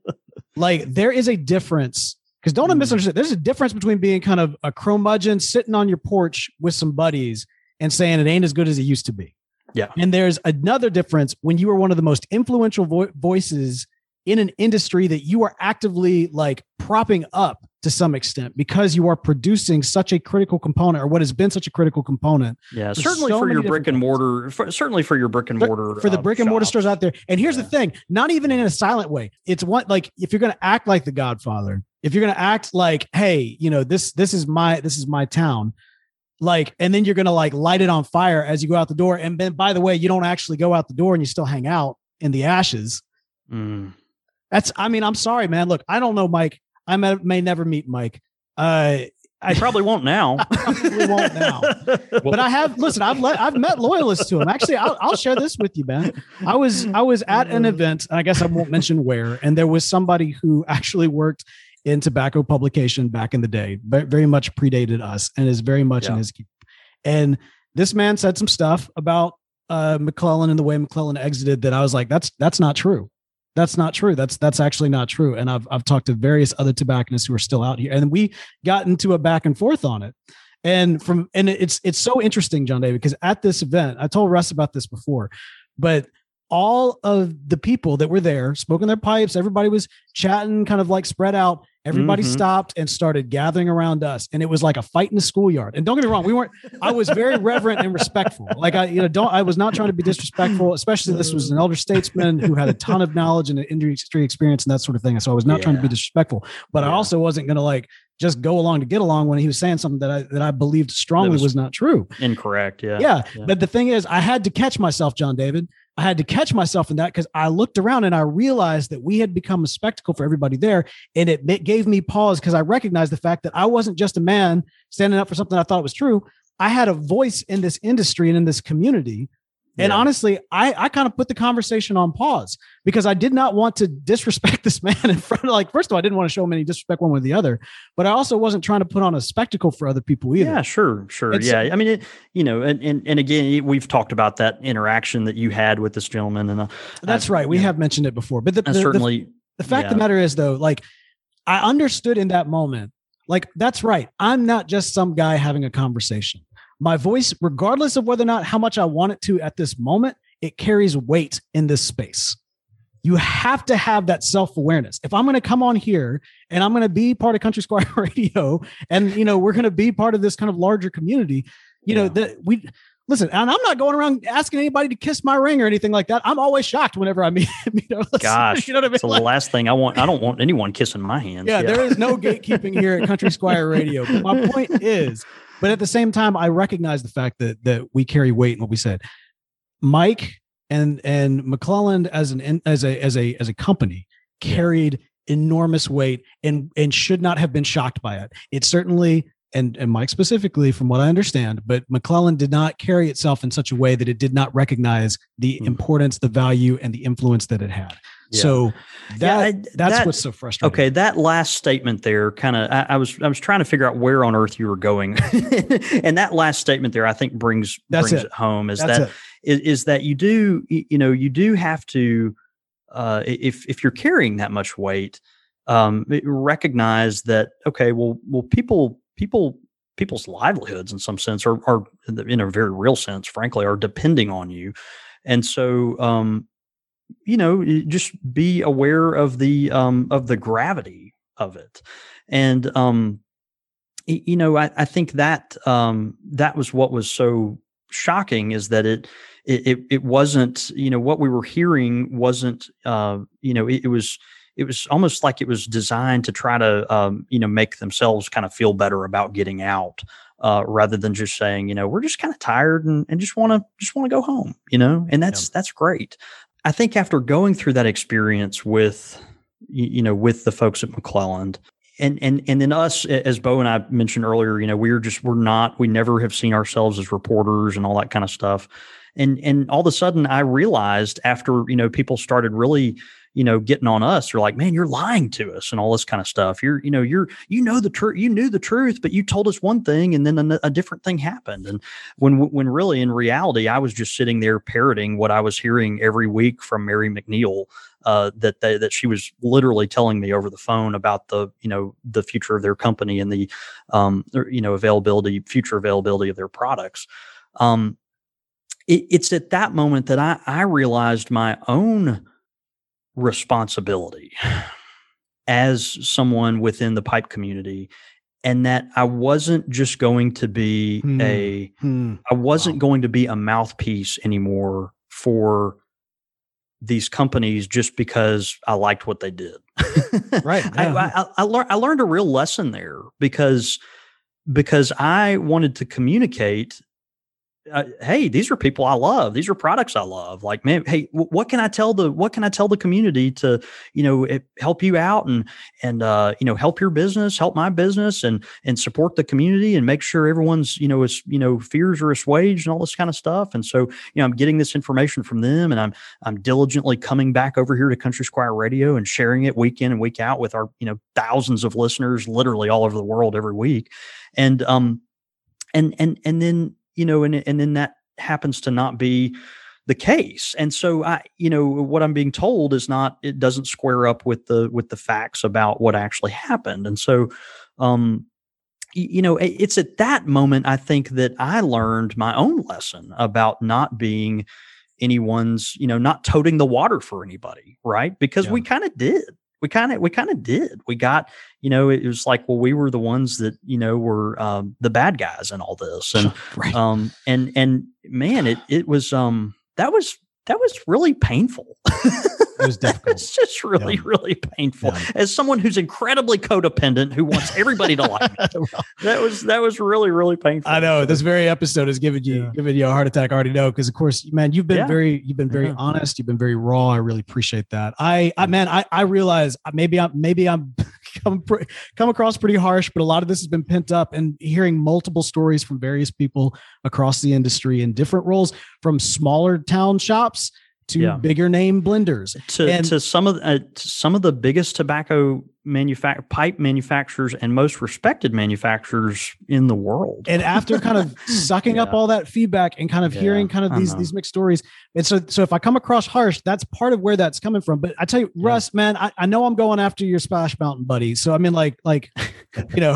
Like there is a difference, because don't Mm. misunderstand. There's a difference between being kind of a curmudgeon sitting on your porch with some buddies and saying it ain't as good as it used to be. Yeah. And there's another difference when you are one of the most influential vo- voices in an industry that you are actively like propping up to some extent, because you are producing such a critical component, or what has been such a critical component. Yeah, There's certainly so for many your brick and different mortar, for, certainly for your brick and For- mortar, for the uh, brick and mortar shops. stores out there. And here's Yeah. the thing, not even in a silent way. It's what, like, if you're going to act like the Godfather, if you're going to act like, hey, you know, this, this is my, this is my town. Like, and then you're going to like light it on fire as you go out the door. And then, by the way, you don't actually go out the door and you still hang out in the ashes. Mm. That's, I mean, I'm sorry, man. Look, I don't know Mike. I may, may never meet Mike. Uh, I probably won't now. probably won't now. But I have, listen, I've let, I've met loyalists to him. Actually, I'll, I'll share this with you, man. I was, I was at an event, and I guess I won't mention where, and there was somebody who actually worked in tobacco publication back in the day, but very much predated us and is very much in Yeah. his keep. And this man said some stuff about uh, McClelland and the way McClelland exited that I was like, that's, that's not true. That's not true. That's that's actually not true. And I've I've talked to various other tobacconists who are still out here, and we got into a back and forth on it. And from and it's it's so interesting, John David, because at this event, I told Russ about this before, but all of the people that were there smoking their pipes, everybody was chatting, kind of like spread out. Everybody mm-hmm. stopped and started gathering around us, and it was like a fight in the schoolyard. And don't get me wrong, we weren't. I was very reverent and respectful. Like I, you know, don't. I was not trying to be disrespectful. Especially this was an elder statesman who had a ton of knowledge and industry experience and that sort of thing. So I was not yeah. trying to be disrespectful, but yeah. I also wasn't going to like just go along to get along when he was saying something that I that I believed strongly was, was not true. Incorrect. Yeah. yeah. Yeah. But the thing is, I had to catch myself, John David. I had to catch myself in that because I looked around and I realized that we had become a spectacle for everybody there. And it, it gave me pause because I recognized the fact that I wasn't just a man standing up for something I thought was true. I had a voice in this industry and in this community. And yeah. honestly, I, I kind of put the conversation on pause because I did not want to disrespect this man in front of, like, first of all, I didn't want to show him any disrespect one way or the other, but I also wasn't trying to put on a spectacle for other people either. Yeah, sure. Sure. And yeah. So, I mean, it, you know, and, and, and again, we've talked about that interaction that you had with this gentleman. And uh, that's I, right. We know, have mentioned it before, but the, the, certainly, the, the fact yeah. of the matter is though, like I understood in that moment, like, that's right. I'm not just some guy having a conversation. My voice, regardless of whether or not how much I want it to at this moment, it carries weight in this space. You have to have that self-awareness. If I'm going to come on here and I'm going to be part of Country Squire Radio and, you know, we're going to be part of this kind of larger community, you yeah. know, that we listen, and I'm not going around asking anybody to kiss my ring or anything like that. I'm always shocked whenever I meet, you know, gosh, you know what I mean? It's like, the last thing I want. I don't want anyone kissing my hands. Yeah, yeah. There is no gatekeeping here at Country Squire Radio. But my point is, but at the same time, I recognize the fact that, that we carry weight in what we said. Mike and and McClelland as an as a as a as a company carried enormous weight and and should not have been shocked by it. It certainly and and Mike specifically, from what I understand, but McClelland did not carry itself in such a way that it did not recognize the mm. importance, the value, and the influence that it had. Yeah. So that yeah, I, that's that, what's so frustrating. Okay, that last statement there, kind of, I, I was I was trying to figure out where on earth you were going, and that last statement there, I think brings that's brings it. it home. Is that's that is, is that you do you know you do have to uh, if if you're carrying that much weight, um, recognize that okay, well well people people people's livelihoods in some sense are are in a very real sense, frankly, are depending on you, and so. Um, you know, just be aware of the, um, of the gravity of it. And, um, you know, I, I think that, um, that was what was so shocking is that it, it, it wasn't, you know, what we were hearing wasn't, uh, you know, it, it was, it was almost like it was designed to try to, um, you know, make themselves kind of feel better about getting out. Uh, rather than just saying, you know, we're just kind of tired and, and just want to, just want to go home, you know, and that's, yeah. that's great. I think after going through that experience with, you know, with the folks at McClelland and, and, and then us, as Bo and I mentioned earlier, you know, we're just, we're not, we never have seen ourselves as reporters and all that kind of stuff. And, and all of a sudden I realized after, you know, people started really, you know, getting on us, they're like, man, you're lying to us and all this kind of stuff. You're, you know, you're, you know, the truth, you knew the truth, but you told us one thing and then a, a different thing happened. And when, when really in reality, I was just sitting there parroting what I was hearing every week from Mary McNeil, uh, that they, that she was literally telling me over the phone about the, you know, the future of their company and the, um, you know, availability, future availability of their products. Um, it, it's at that moment that I, I realized my own responsibility as someone within the pipe community, and that I wasn't just going to be hmm. a, hmm. I wasn't wow. going to be a mouthpiece anymore for these companies just because I liked what they did. Right. Yeah. I, I, I learned, I learned a real lesson there because, because I wanted to communicate Uh, hey, these are people I love. These are products I love. Like, man, hey, w- what can I tell the, what can I tell the community to, you know, it, help you out and, and, uh, you know, help your business, help my business and, and support the community and make sure everyone's, you know, is, you know, fears are assuaged and all this kind of stuff. And so, you know, I'm getting this information from them and I'm, I'm diligently coming back over here to Country Squire Radio and sharing it week in and week out with our, you know, thousands of listeners literally all over the world every week. And, um, and, and, and then, you know, and, and then that happens to not be the case. And so I, you know, what I'm being told is not, it doesn't square up with the, with the facts about what actually happened. And so, um, y- you know, it, it's at that moment, I think, that I learned my own lesson about not being anyone's, you know, not toting the water for anybody. Right. Because Yeah. we kind of did. We kind of, we kind of did. We got, you know, it was like, well, we were the ones that, you know, were um, the bad guys in all this. And, Right. um, and, and man, it, it was, um, that was, that was really painful. It was difficult. It's just really, Yeah. really painful. Yeah. As someone who's incredibly codependent, who wants everybody to like me, that was, that was really, really painful. I know this very episode is giving you Yeah. giving you a heart attack. I already know because, of course, man, you've been Yeah. very you've been very Yeah. honest. You've been very raw. I really appreciate that. I, I man, I, I realize maybe I'm maybe I'm come pre- come across pretty harsh, but a lot of this has been pent up. And hearing multiple stories from various people across the industry in different roles, from smaller town shops to Yeah. bigger name blenders. to, And- to some of the, uh, to some of the biggest tobacco manufac- pipe manufacturers and most respected manufacturers in the world. And after kind of sucking up Yeah. all that feedback and kind of Yeah, hearing kind of I these know. these mixed stories, and so so if I come across harsh, that's part of where that's coming from. But I tell you, Yeah. Russ, man, I, I know I'm going after your Splash Mountain buddy. So I mean, like like you know,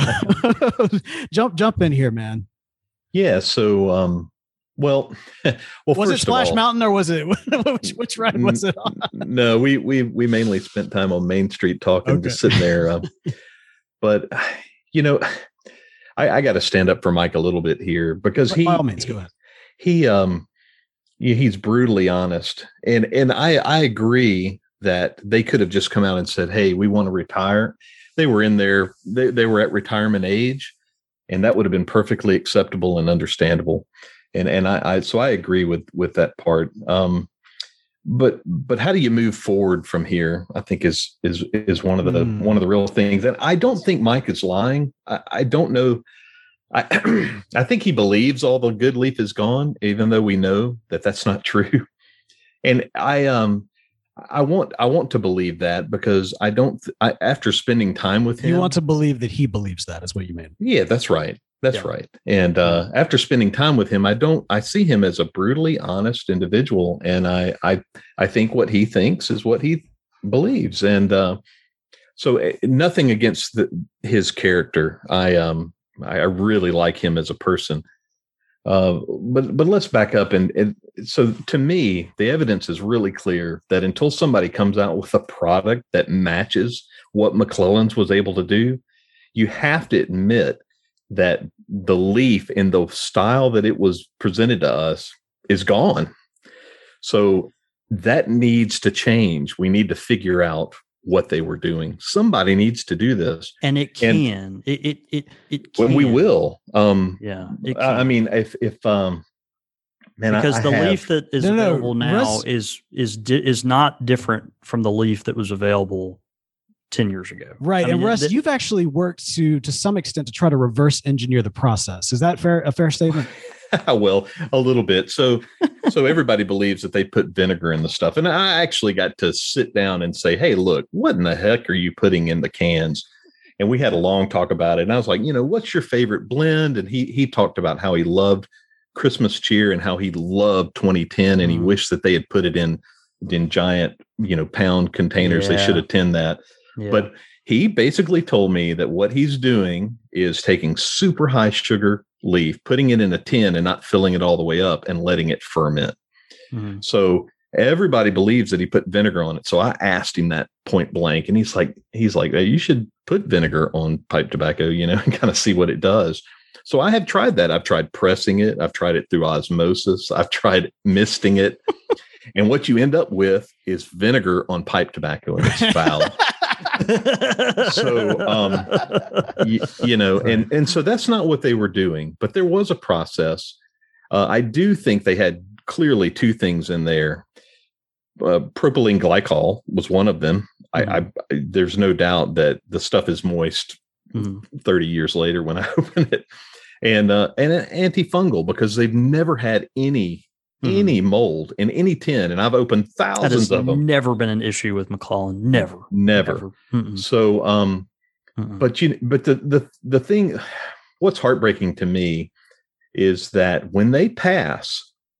jump jump in here, man. Yeah. So, um, well, well, Was it first of Splash all- Mountain or was it which, which ride was it on? No, we we we mainly spent time on Main Street talking, Okay. just sitting there. Um, but you know, I, I got to stand up for Mike a little bit here because he, By all means, go ahead. he, um, yeah, he's brutally honest, and and I I agree that they could have just come out and said, "Hey, we want to retire." They were in there; they they were at retirement age, and that would have been perfectly acceptable and understandable. And and I, I so I agree with with that part. Um, but but how do you move forward from here? I think is is is one of the Mm. one of the real things. And I don't think Mike is lying. I, I don't know. I I think he believes all the good leaf is gone, even though we know that that's not true. And I um I want I want to believe that because I don't. I, after spending time with him, You want to believe that he believes that is what you mean. yeah, that's right. That's Yeah. right. And uh, after spending time with him, I don't. I see him as a brutally honest individual, and I, I, I think what he thinks is what he believes. And uh, so, uh, nothing against the, his character. I, um, I, I really like him as a person. Uh, but but let's back up and, and so to me, the evidence is really clear that until somebody comes out with a product that matches what McClellan's was able to do, you have to admit that the leaf in the style that it was presented to us is gone. So that needs to change. We need to figure out what they were doing. Somebody needs to do this. And it And- can, it, it, it, it can. When we will. Um, Yeah. It I I can. mean, if, if, um, man, I- because I the have- leaf that is No, no, available now Russ- is, is, di- is not different from the leaf that was available ten years ago. Right. I and mean, Russ, th- you've actually worked to to some extent to try to reverse engineer the process. Is that fair? A fair statement? well, a little bit. So, so everybody believes that they put vinegar in the stuff. And I actually got to sit down and say, "Hey, look, what in the heck are you putting in the cans?" And we had a long talk about it. And I was like, you know, what's your favorite blend? And he, he talked about how he loved Christmas Cheer and how he loved twenty ten. And he Mm. wished that they had put it in, in giant, you know, pound containers. They Yeah. should attend that. Yeah. But he basically told me that what he's doing is taking super high sugar leaf, putting it in a tin and not filling it all the way up and letting it ferment. Mhm. So everybody believes that he put vinegar on it. So I asked him that point blank, and he's like, he's like, hey, you should put vinegar on pipe tobacco, you know, and kind of see what it does. So I have tried that. I've tried pressing it. I've tried it through osmosis. I've tried misting it. And what you end up with is vinegar on pipe tobacco, and it's foul. So, um, you, you know, and, and so that's not what they were doing, but there was a process. Uh, I do think they had clearly two things in there. Uh, propylene glycol was one of them. Mhm. I, I, there's no doubt that the stuff is moist Mhm. thirty years later when I open it, and, uh, and an antifungal because they've never had any, Mhm. any mold in any tin. And I've opened That thousands has of them. never been an issue with McClellan. Never. Never. Mm-mm. So, um, Mm-mm. but you, but the, the, the thing, what's heartbreaking to me is that when they pass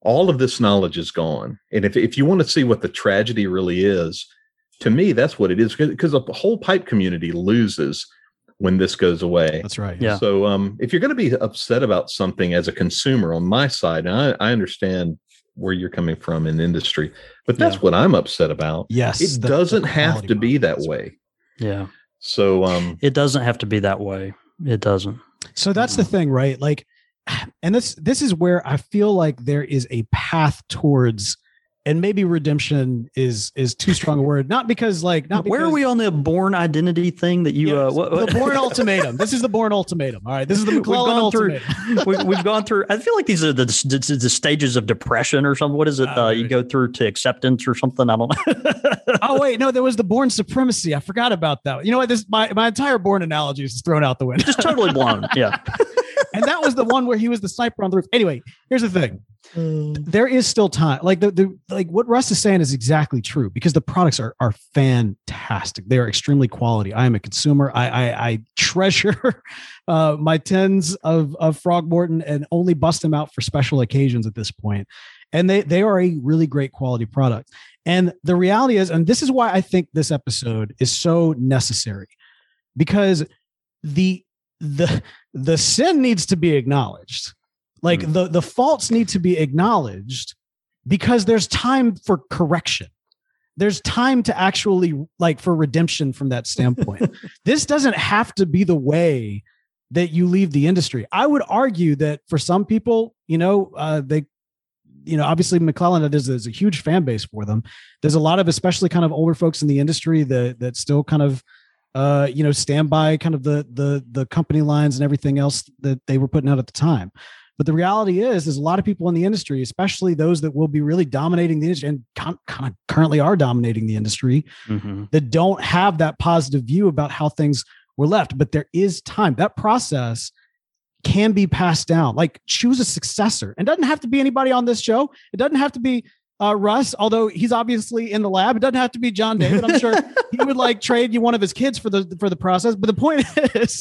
all of this knowledge is gone. And if, if you want to see what the tragedy really is, to me, that's what it is, because the whole pipe community loses when this goes away. That's right. Yeah. So um, if you're going to be upset about something as a consumer on my side, and I, I understand where you're coming from in the industry, but that's Yeah. what I'm upset about. Yes. It the- doesn't the have quality to be that markers. way. Yeah. So um, It doesn't have to be that way. It doesn't. So that's the thing, right? Like, and this this is where I feel like there is a path towards, and maybe redemption is is too strong a word. Not because like not Where because, are we on the Bourne Identity thing that you? Uh, Yes, what, what? the Bourne ultimatum. This is the Bourne ultimatum. All right, this is the We've McClellan gone through. ultimatum. we, we've gone through. I feel like these are the, the, the stages of depression or something. What is it? Uh, Uh, you go through to acceptance or something. I don't know. Oh wait, no, there was the Bourne supremacy. I forgot about that. You know what? This my my entire Bourne analogy is thrown out the window. Just totally blown. Yeah. And that was the one where he was the sniper on the roof. Anyway, here's the thing. There is still time. Like the, the like what Russ is saying is exactly true, because the products are are fantastic. They are extremely quality. I am a consumer. I I, I treasure uh, my tins of of Frogmorton and only bust them out for special occasions at this point. And they they are a really great quality product. And the reality is, and this is why I think this episode is so necessary, because the the the sin needs to be acknowledged. Like Mm. the the faults need to be acknowledged, because there's time for correction. There's time to actually like for redemption from that standpoint. This doesn't have to be the way that you leave the industry. I would argue that for some people, you know, uh, they, you know, obviously McClellan, there's, there's a huge fan base for them. There's a lot of, especially kind of older folks in the industry that that still kind of, uh, you know, stand by kind of the the the company lines and everything else that they were putting out at the time. But the reality is, there's a lot of people in the industry, especially those that will be really dominating the industry and con- kind of currently are dominating the industry, Mm-hmm. that don't have that positive view about how things were left. But there is time. That process can be passed down. Like, choose a successor. It doesn't have to be anybody on this show. It doesn't have to be uh, Russ, although he's obviously in the lab. It doesn't have to be John David. I'm sure he would like trade you one of his kids for the for the process. But the point is,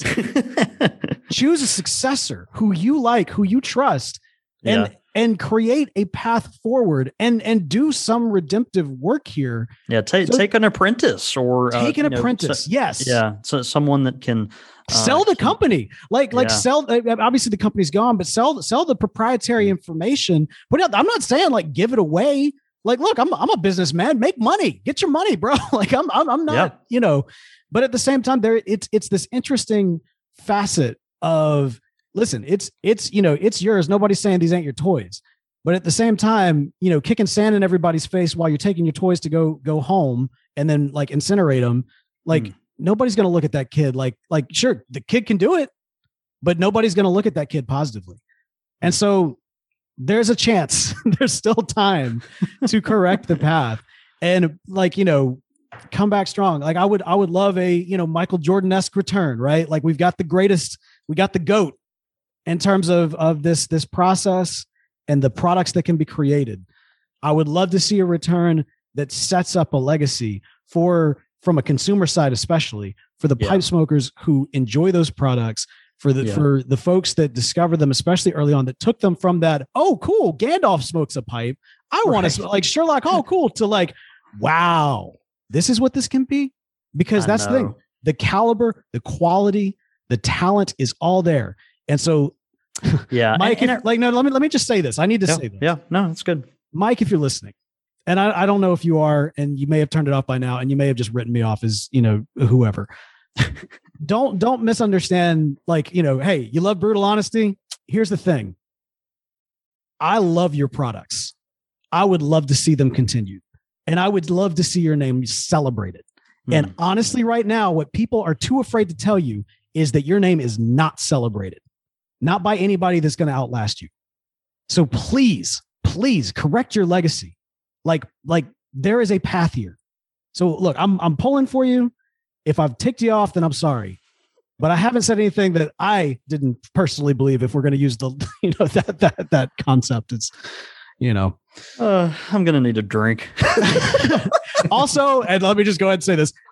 choose a successor who you like, who you trust, and Yeah. and create a path forward, and and do some redemptive work here. Yeah. Take So- take an apprentice or Take uh, an you know, apprentice. so- yes. yeah. So someone that can uh, Sell the can- company, like like Yeah. sell. uh, Obviously, the company's gone, but sell sell the proprietary information. But I'm not saying like give it away. Like, look, I'm I'm a businessman. Make money. Get your money, bro. Like, I'm I'm, I'm not. Yeah. You know. But at the same time, there it's it's this interesting facet of, listen, it's it's you know it's yours. Nobody's saying these ain't your toys. But at the same time, you know, kicking sand in everybody's face while you're taking your toys to go go home and then like incinerate them, like. Mm. Nobody's going to look at that kid like, like, sure, the kid can do it, but nobody's going to look at that kid positively. And so there's a chance, there's still time to correct the path and like, you know, come back strong. Like I would, I would love a, you know, Michael Jordan-esque return, right? Like we've got the greatest, we got the GOAT in terms of, of this, this process and the products that can be created. I would love to see a return that sets up a legacy for, from a consumer side, especially for the Yeah. pipe smokers who enjoy those products, for the Yeah. for the folks that discover them, especially early on, that took them from that, oh, cool, Gandalf smokes a pipe, I want Right. to smell like Sherlock, oh, cool, to like, wow, this is what this can be. Because I that's the thing, know. the caliber, the quality, the talent is all there. And so, Yeah. Mike, and- if- and- like, no, let me let me just say this. I need to yeah, say this. yeah. No, it's good. Mike, if you're listening, and I, I don't know if you are, and you may have turned it off by now, and you may have just written me off as, you know, whoever. don't don't misunderstand. Like, you know, hey, you love brutal honesty. Here's the thing. I love your products. I would love to see them continue, and I would love to see your name celebrated. And Mm. honestly, right now, what people are too afraid to tell you is that your name is not celebrated, not by anybody that's going to outlast you. So please, please correct your legacy. Like, like there is a path here. So look, I'm I'm pulling for you. If I've ticked you off, then I'm sorry. But I haven't said anything that I didn't personally believe. If we're going to use the, you know, that that that concept, it's, you know. Uh, I'm gonna need a drink. Also, and let me just go ahead and say this: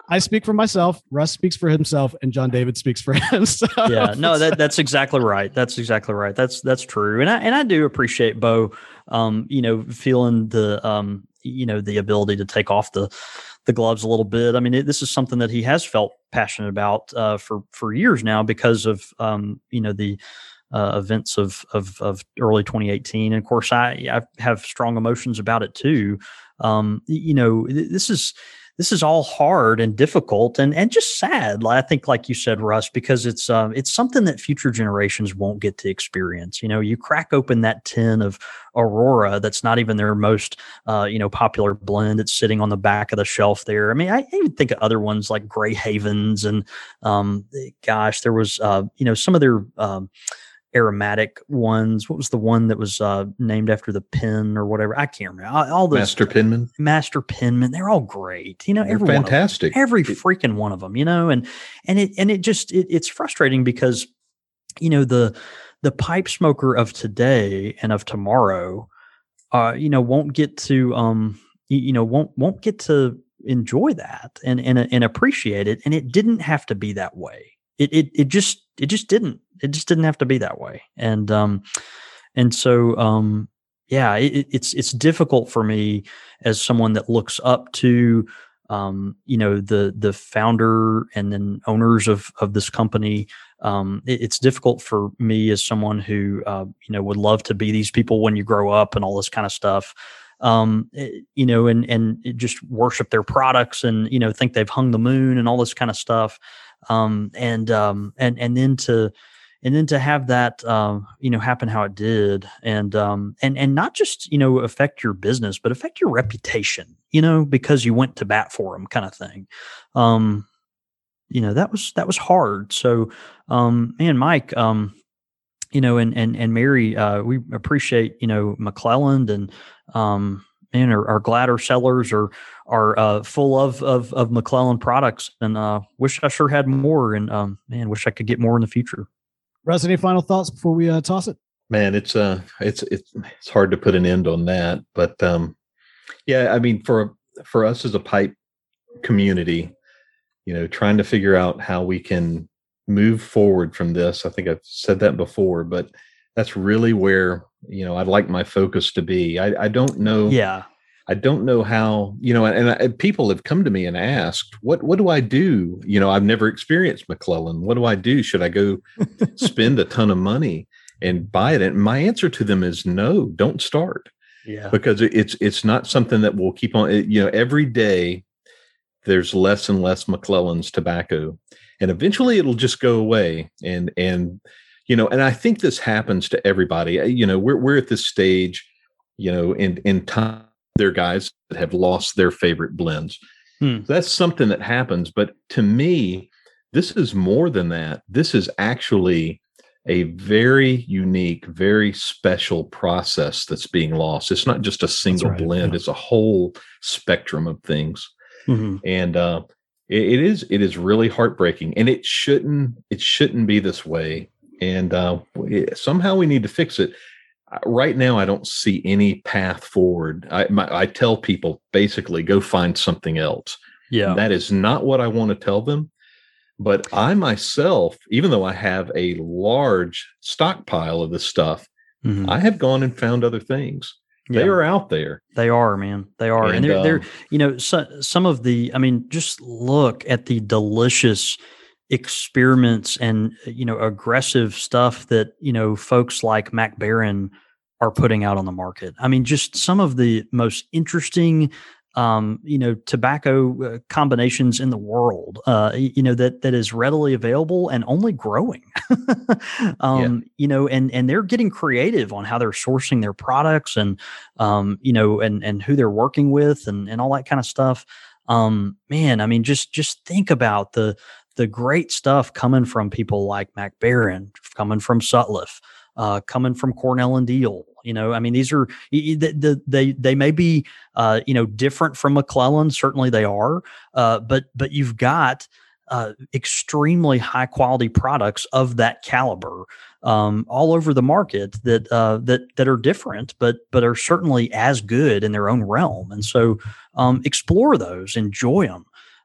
I speak for myself. Russ speaks for himself, and John David speaks for himself. Yeah, no, that that's exactly right. That's exactly right. That's that's true. And I and I do appreciate Bo, um, you know, feeling the um, you know, the ability to take off the the gloves a little bit. I mean, it, this is something that he has felt passionate about uh, for for years now because of um, you know, the uh, events of of of early twenty eighteen. And of course, I I have strong emotions about it too. Um, you know, this is. This is all hard and difficult and, and just sad. I think, like you said, Russ, because it's um, it's something that future generations won't get to experience. You know, you crack open that tin of Aurora that's not even their most uh, you know popular blend. It's sitting on the back of the shelf there. I mean, I even think of other ones like Grey Havens and um, gosh, there was uh, you know some of their um, aromatic ones. What was the one that was uh, named after the pen or whatever? I can't remember. All, all those Master Penman. Master Penman. They're all great. You know, They're every fantastic. One of them, every freaking one of them. You know, and and it and it just it, it's frustrating because you know the the pipe smoker of today and of tomorrow, uh, you know, won't get to um, you, you know, won't won't get to enjoy that and and and appreciate it. And it didn't have to be that way. It it it just it just didn't. It just didn't have to be that way. And, um, and so, um, yeah, it, it's, it's difficult for me as someone that looks up to, um, you know, the, the founder and then owners of, of this company. Um, it, it's difficult for me as someone who, uh, you know, would love to be these people when you grow up and all this kind of stuff. Um, it, you know, and, and it just worship their products and, you know, think they've hung the moon and all this kind of stuff. Um, and, um, and, and then to, And then to have that, um, you know, happen how it did, and um, and and not just you know affect your business, but affect your reputation, you know, because you went to bat for them, kind of thing. Um, you know, that was that was hard. So, um, man, Mike, um, you know, and and and Mary, uh, we appreciate you know McClelland, and um, man, our, our Gladder cellars are are uh, full of of of McClelland products, and uh, wish I sure had more, and um, man, wish I could get more in the future. Russ, any final thoughts before we uh, toss it? Man, it's uh it's it's it's hard to put an end on that, but um, yeah, I mean, for for us as a pipe community, you know, trying to figure out how we can move forward from this. I think I've said that before, but that's really where you know I'd like my focus to be. I I don't know. Yeah. I don't know how, you know, and, and people have come to me and asked, what, what do I do? You know, I've never experienced McClelland. What do I do? Should I go spend a ton of money and buy it? And my answer to them is no, don't start. Yeah. Because it's, it's not something that will keep on, you know, every day there's less and less McClelland's tobacco, and eventually it'll just go away. And, and, you know, and I think this happens to everybody. You know, we're, we're at this stage, you know, in, in time, there are guys that have lost their favorite blends. Hmm. So that's something that happens. But to me, this is more than that. This is actually a very unique, very special process that's being lost. It's not just a single right, blend. Yeah. It's a whole spectrum of things. Mm-hmm. And uh, it, it is it is really heartbreaking. And it shouldn't it shouldn't be this way. And uh, it, somehow we need to fix it. Right now, I don't see any path forward. I, my, I tell people basically go find something else. Yeah, and that is not what I want to tell them. But I myself, even though I have a large stockpile of this stuff, mm-hmm. I have gone and found other things. Yeah. They are out there. They are, man. They are, and, and they're, um, they're, you know, so, some of the. I mean, just look at the delicious experiments and you know aggressive stuff that you know folks like Mac Baren are putting out on the market. I mean, just some of the most interesting um, you know tobacco uh, combinations in the world. Uh, you know that that is readily available and only growing. um, yeah. You know, and and they're getting creative on how they're sourcing their products and um, you know and and who they're working with and and all that kind of stuff. Um, man, I mean, just just think about the the great stuff coming from people like Mac Baren, coming from Sutliff, uh, coming from Cornell and Diehl. You know, I mean, these are the, the, they they may be uh, you know different from McClelland. Certainly they are, uh, but but you've got uh, extremely high quality products of that caliber um, all over the market that uh, that that are different, but but are certainly as good in their own realm. And so um, explore those, enjoy them.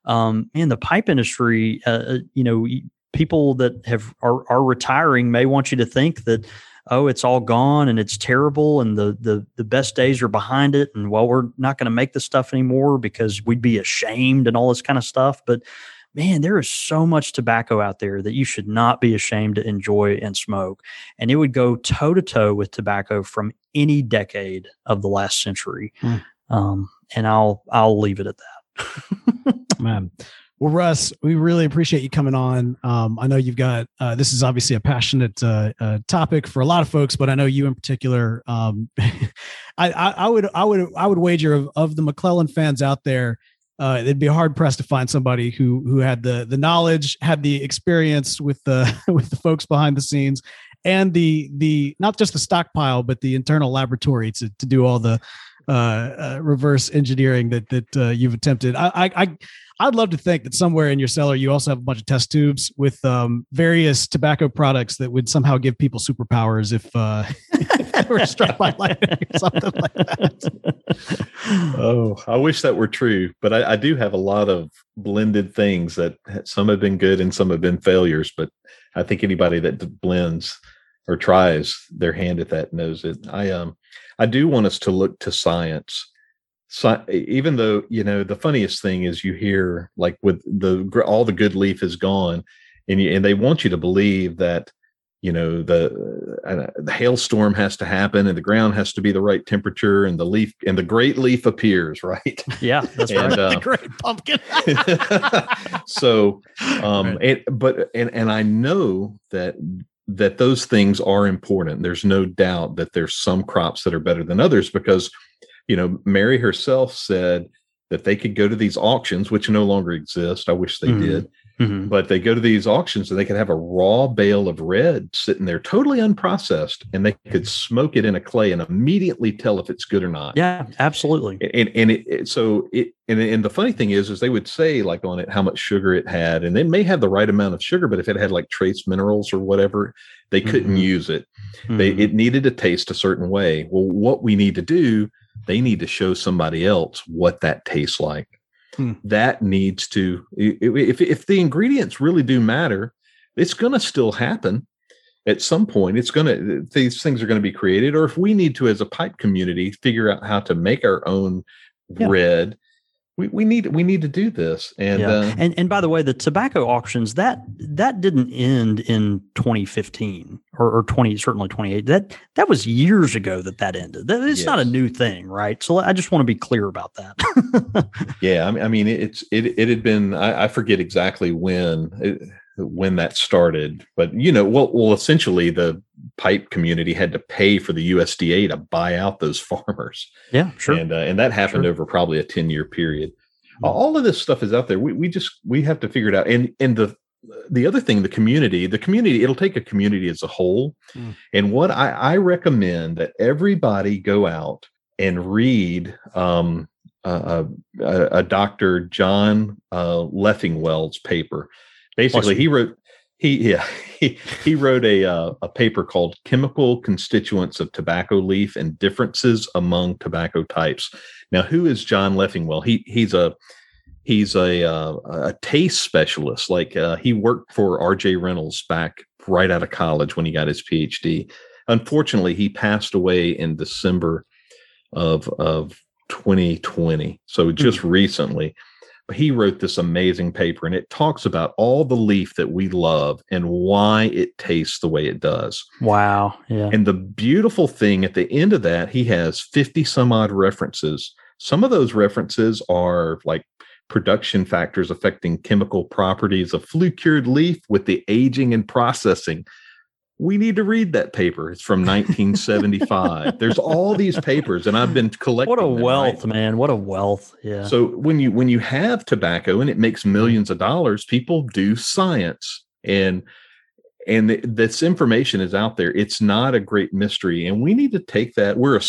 um, man, the pipe industry, uh, you know, people that have are, are retiring may want you to think that, oh, it's all gone and it's terrible and the the the best days are behind it, and well, we're not going to make this stuff anymore because we'd be ashamed and all this kind of stuff. But man, there is so much tobacco out there that you should not be ashamed to enjoy and smoke. And it would go toe to toe with tobacco from any decade of the last century. Hmm. Um, and I'll, I'll leave it at that. Man. Well, Russ, we really appreciate you coming on. Um, I know you've got, uh, this is obviously a passionate uh, uh, topic for a lot of folks, but I know you in particular, um, I, I, I would, I would, I would wager of, of the McClellan fans out there, Uh, it'd be hard pressed to find somebody who who had the the knowledge, had the experience with the with the folks behind the scenes, and the the not just the stockpile, but the internal laboratory to to do all the uh, uh, reverse engineering that that uh, you've attempted. I, I I I'd love to think that somewhere in your cellar you also have a bunch of test tubes with um, various tobacco products that would somehow give people superpowers if, uh, if they were struck by lightning or something like that. Oh, I wish that were true, but I, I do have a lot of blended things that some have been good and some have been failures. But I think anybody that blends or tries their hand at that knows it. I um I do want us to look to science. So, even though, you know, the funniest thing is you hear like with the all the good leaf is gone, and you, and they want you to believe that, you know, the uh, the hailstorm has to happen and the ground has to be the right temperature and the leaf and the great leaf appears, right? Yeah, that's and, right. Uh, The great pumpkin. so, um, Right. and, but and and I know that that those things are important. There's no doubt that there's some crops that are better than others because, you know, Mary herself said that they could go to these auctions, which no longer exist. I wish they Mhm. did. Mm-hmm. But they go to these auctions and they could have a raw bale of red sitting there totally unprocessed, and they could smoke it in a clay and immediately tell if it's good or not. Yeah, absolutely. And and it, it so it and, and the funny thing is is they would say like on it how much sugar it had, and it may have the right amount of sugar, but if it had like trace minerals or whatever, they couldn't Mhm. use it. They Mhm. it needed to taste a certain way. Well, what we need to do, they need to show somebody else what that tastes like. Hmm. That needs to, if, if the ingredients really do matter, it's going to still happen at some point. It's going to, these things are going to be created. Or if we need to, as a pipe community, figure out how to make our own Yeah. red, we, we need, we need to do this. And, yeah. uh, and and by the way, the tobacco auctions that that didn't end in twenty fifteen or, or twenty certainly twenty eight. That that was years ago that that ended. That, it's not a Yes. new thing, right? So I just want to be clear about that. yeah, I mean, I mean, it's, it, it had been, I, I forget exactly when, it, when that started, but you know, well, well, essentially the pipe community had to pay for the U S D A to buy out those farmers. Yeah, sure. And, uh, and that happened Sure. over probably a ten year period. All of this stuff is out there. We, we just, we have to figure it out. And, and the, the other thing, the community, the community, it'll take a community as a whole. Mm. And what I, I recommend that everybody go out and read, um, uh, a, a Doctor John, uh, Leffingwell's paper. Basically, he wrote, he, yeah, he, he wrote a, uh, a paper called Chemical Constituents of Tobacco Leaf and Differences Among Tobacco Types. Now, who is John Leffingwell? He, he's a, he's a, uh, a taste specialist. Like, uh, he worked for R J Reynolds back right out of college when he got his P H D. Unfortunately, he passed away in December of, of twenty twenty. So just mm-hmm. recently. He wrote this amazing paper, and it talks about all the leaf that we love and why it tastes the way it does. Wow. Yeah. And the beautiful thing at the end of that, he has fifty some odd references. Some of those references are like production factors affecting chemical properties of flue-cured leaf with the aging and processing. We need to read that paper. It's from nineteen seventy-five. There's all these papers, and I've been collecting. What a them, wealth, right? man! What a wealth. Yeah. So when you when you have tobacco and it makes millions of dollars, people do science, and and th- this information is out there. It's not a great mystery, and we need to take that. We're a,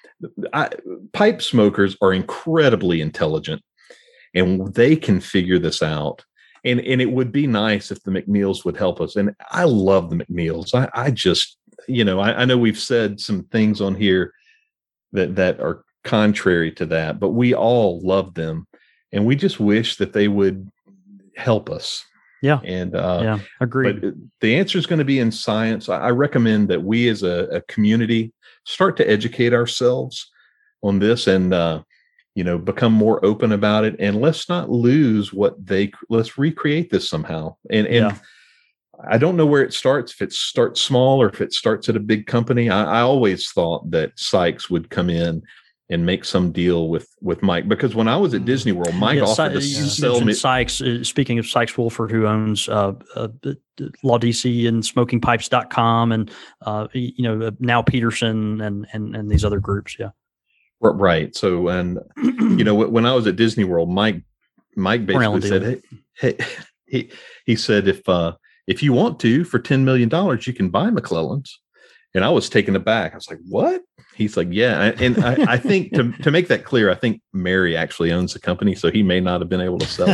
I, pipe smokers are incredibly intelligent, and they can figure this out. And and it would be nice if the McNeils would help us. And I love the McNeils. I, I just, you know, I, I know we've said some things on here that, that are contrary to that, but we all love them. and we just wish that they would help us. Yeah. And uh, yeah, agreed. But the answer is going to be in science. I, I recommend that we as a, a community start to educate ourselves on this and, uh, you know, become more open about it. And let's not lose what they, let's recreate this somehow. And, and Yeah. I don't know where it starts, if it starts small or if it starts at a big company. I, I always thought that Sykes would come in and make some deal with, with Mike, because when I was at Disney World, Mike Yeah, offered to Sy- you sell mentioned me. Sykes, uh, speaking of Sykes Wolford, who owns uh, uh, Law D C and smoking pipes dot com and, uh, you know, now Peterson and, and, and these other groups. Yeah. Right. So, and, you know, when I was at Disney World, Mike, Mike basically said, hey, hey, he, he said, if, uh, if you want to, for ten million dollars, you can buy McClellan's. And I was taken aback. I was like, what? He's like, yeah. And I, I think to, to make that clear, I think Mary actually owns the company, so he may not have been able to sell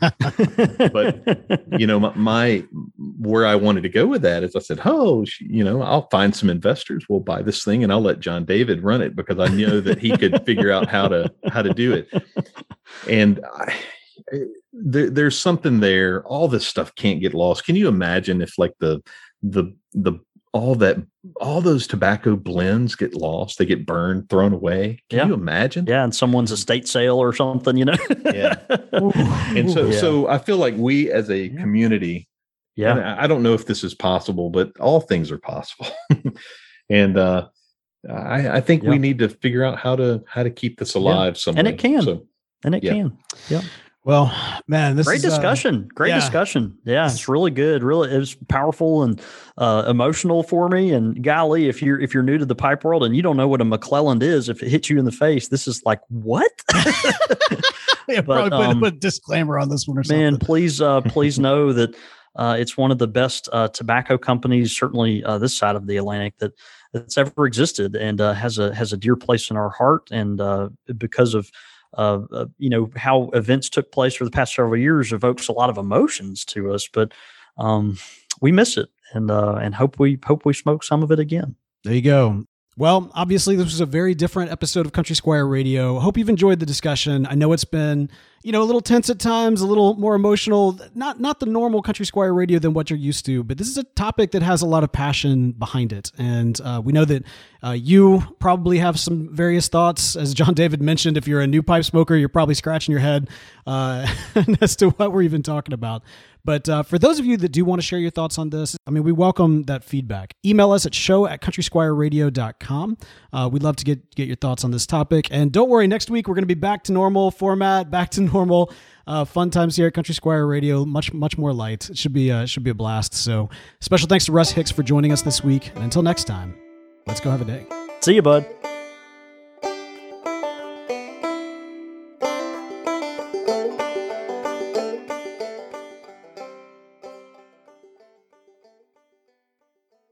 it. But, you know, my, my, where I wanted to go with that is I said, oh, you know, I'll find some investors. We'll buy this thing and I'll let John David run it, because I know that he could figure out how to, how to do it. And I, there, there's something there. All this stuff can't get lost. Can you imagine if like the, the, the, all that, all those tobacco blends get lost, they get burned, thrown away. Can Yeah. you imagine? Yeah. And someone's estate sale or something, you know? Yeah. And so, Yeah. so I feel like we as a Yeah. community, Yeah. and I I don't know if this is possible, but all things are possible. And uh, I, I think Yeah. we need to figure out how to, how to keep this alive some And way. it can. So, And it Yeah. can. Yeah. Well, man, this Great is uh, discussion. Great yeah. discussion. Yeah, it's really good. Really, it was powerful and uh, emotional for me. And golly, if you're if you're new to the pipe world and you don't know what a McClelland is, if it hits you in the face, this is like what? yeah, but, probably put, um, put a disclaimer on this one or something. Man, please, uh, please know that uh, it's one of the best uh, tobacco companies, certainly uh, this side of the Atlantic, that that's ever existed, and uh, has a has a dear place in our heart. And uh, because of Uh, uh, you know, how events took place for the past several years evokes a lot of emotions to us, but um, we miss it, and uh, and hope we hope we smoke some of it again. There you go. Well, obviously, this was a very different episode of Country Squire Radio. Hope you've enjoyed the discussion. I know it's been, you know, a little tense at times, a little more emotional, not not the normal Country Squire Radio than what you're used to, but this is a topic that has a lot of passion behind it. And uh, we know that uh, you probably have some various thoughts. As John David mentioned, if you're a new pipe smoker, you're probably scratching your head uh, as to what we're even talking about. But uh, for those of you that do want to share your thoughts on this, I mean, we welcome that feedback. Email us at show at country squire radio dot com. Uh, we'd love to get, get your thoughts on this topic. And don't worry, next week we're going to be back to normal format, back to normal uh, fun times here at Country Squire Radio, much, much more light. It should be, uh, should be a blast. So special thanks to Russ Hicks for joining us this week. And until next time, let's go have a day. See you, bud.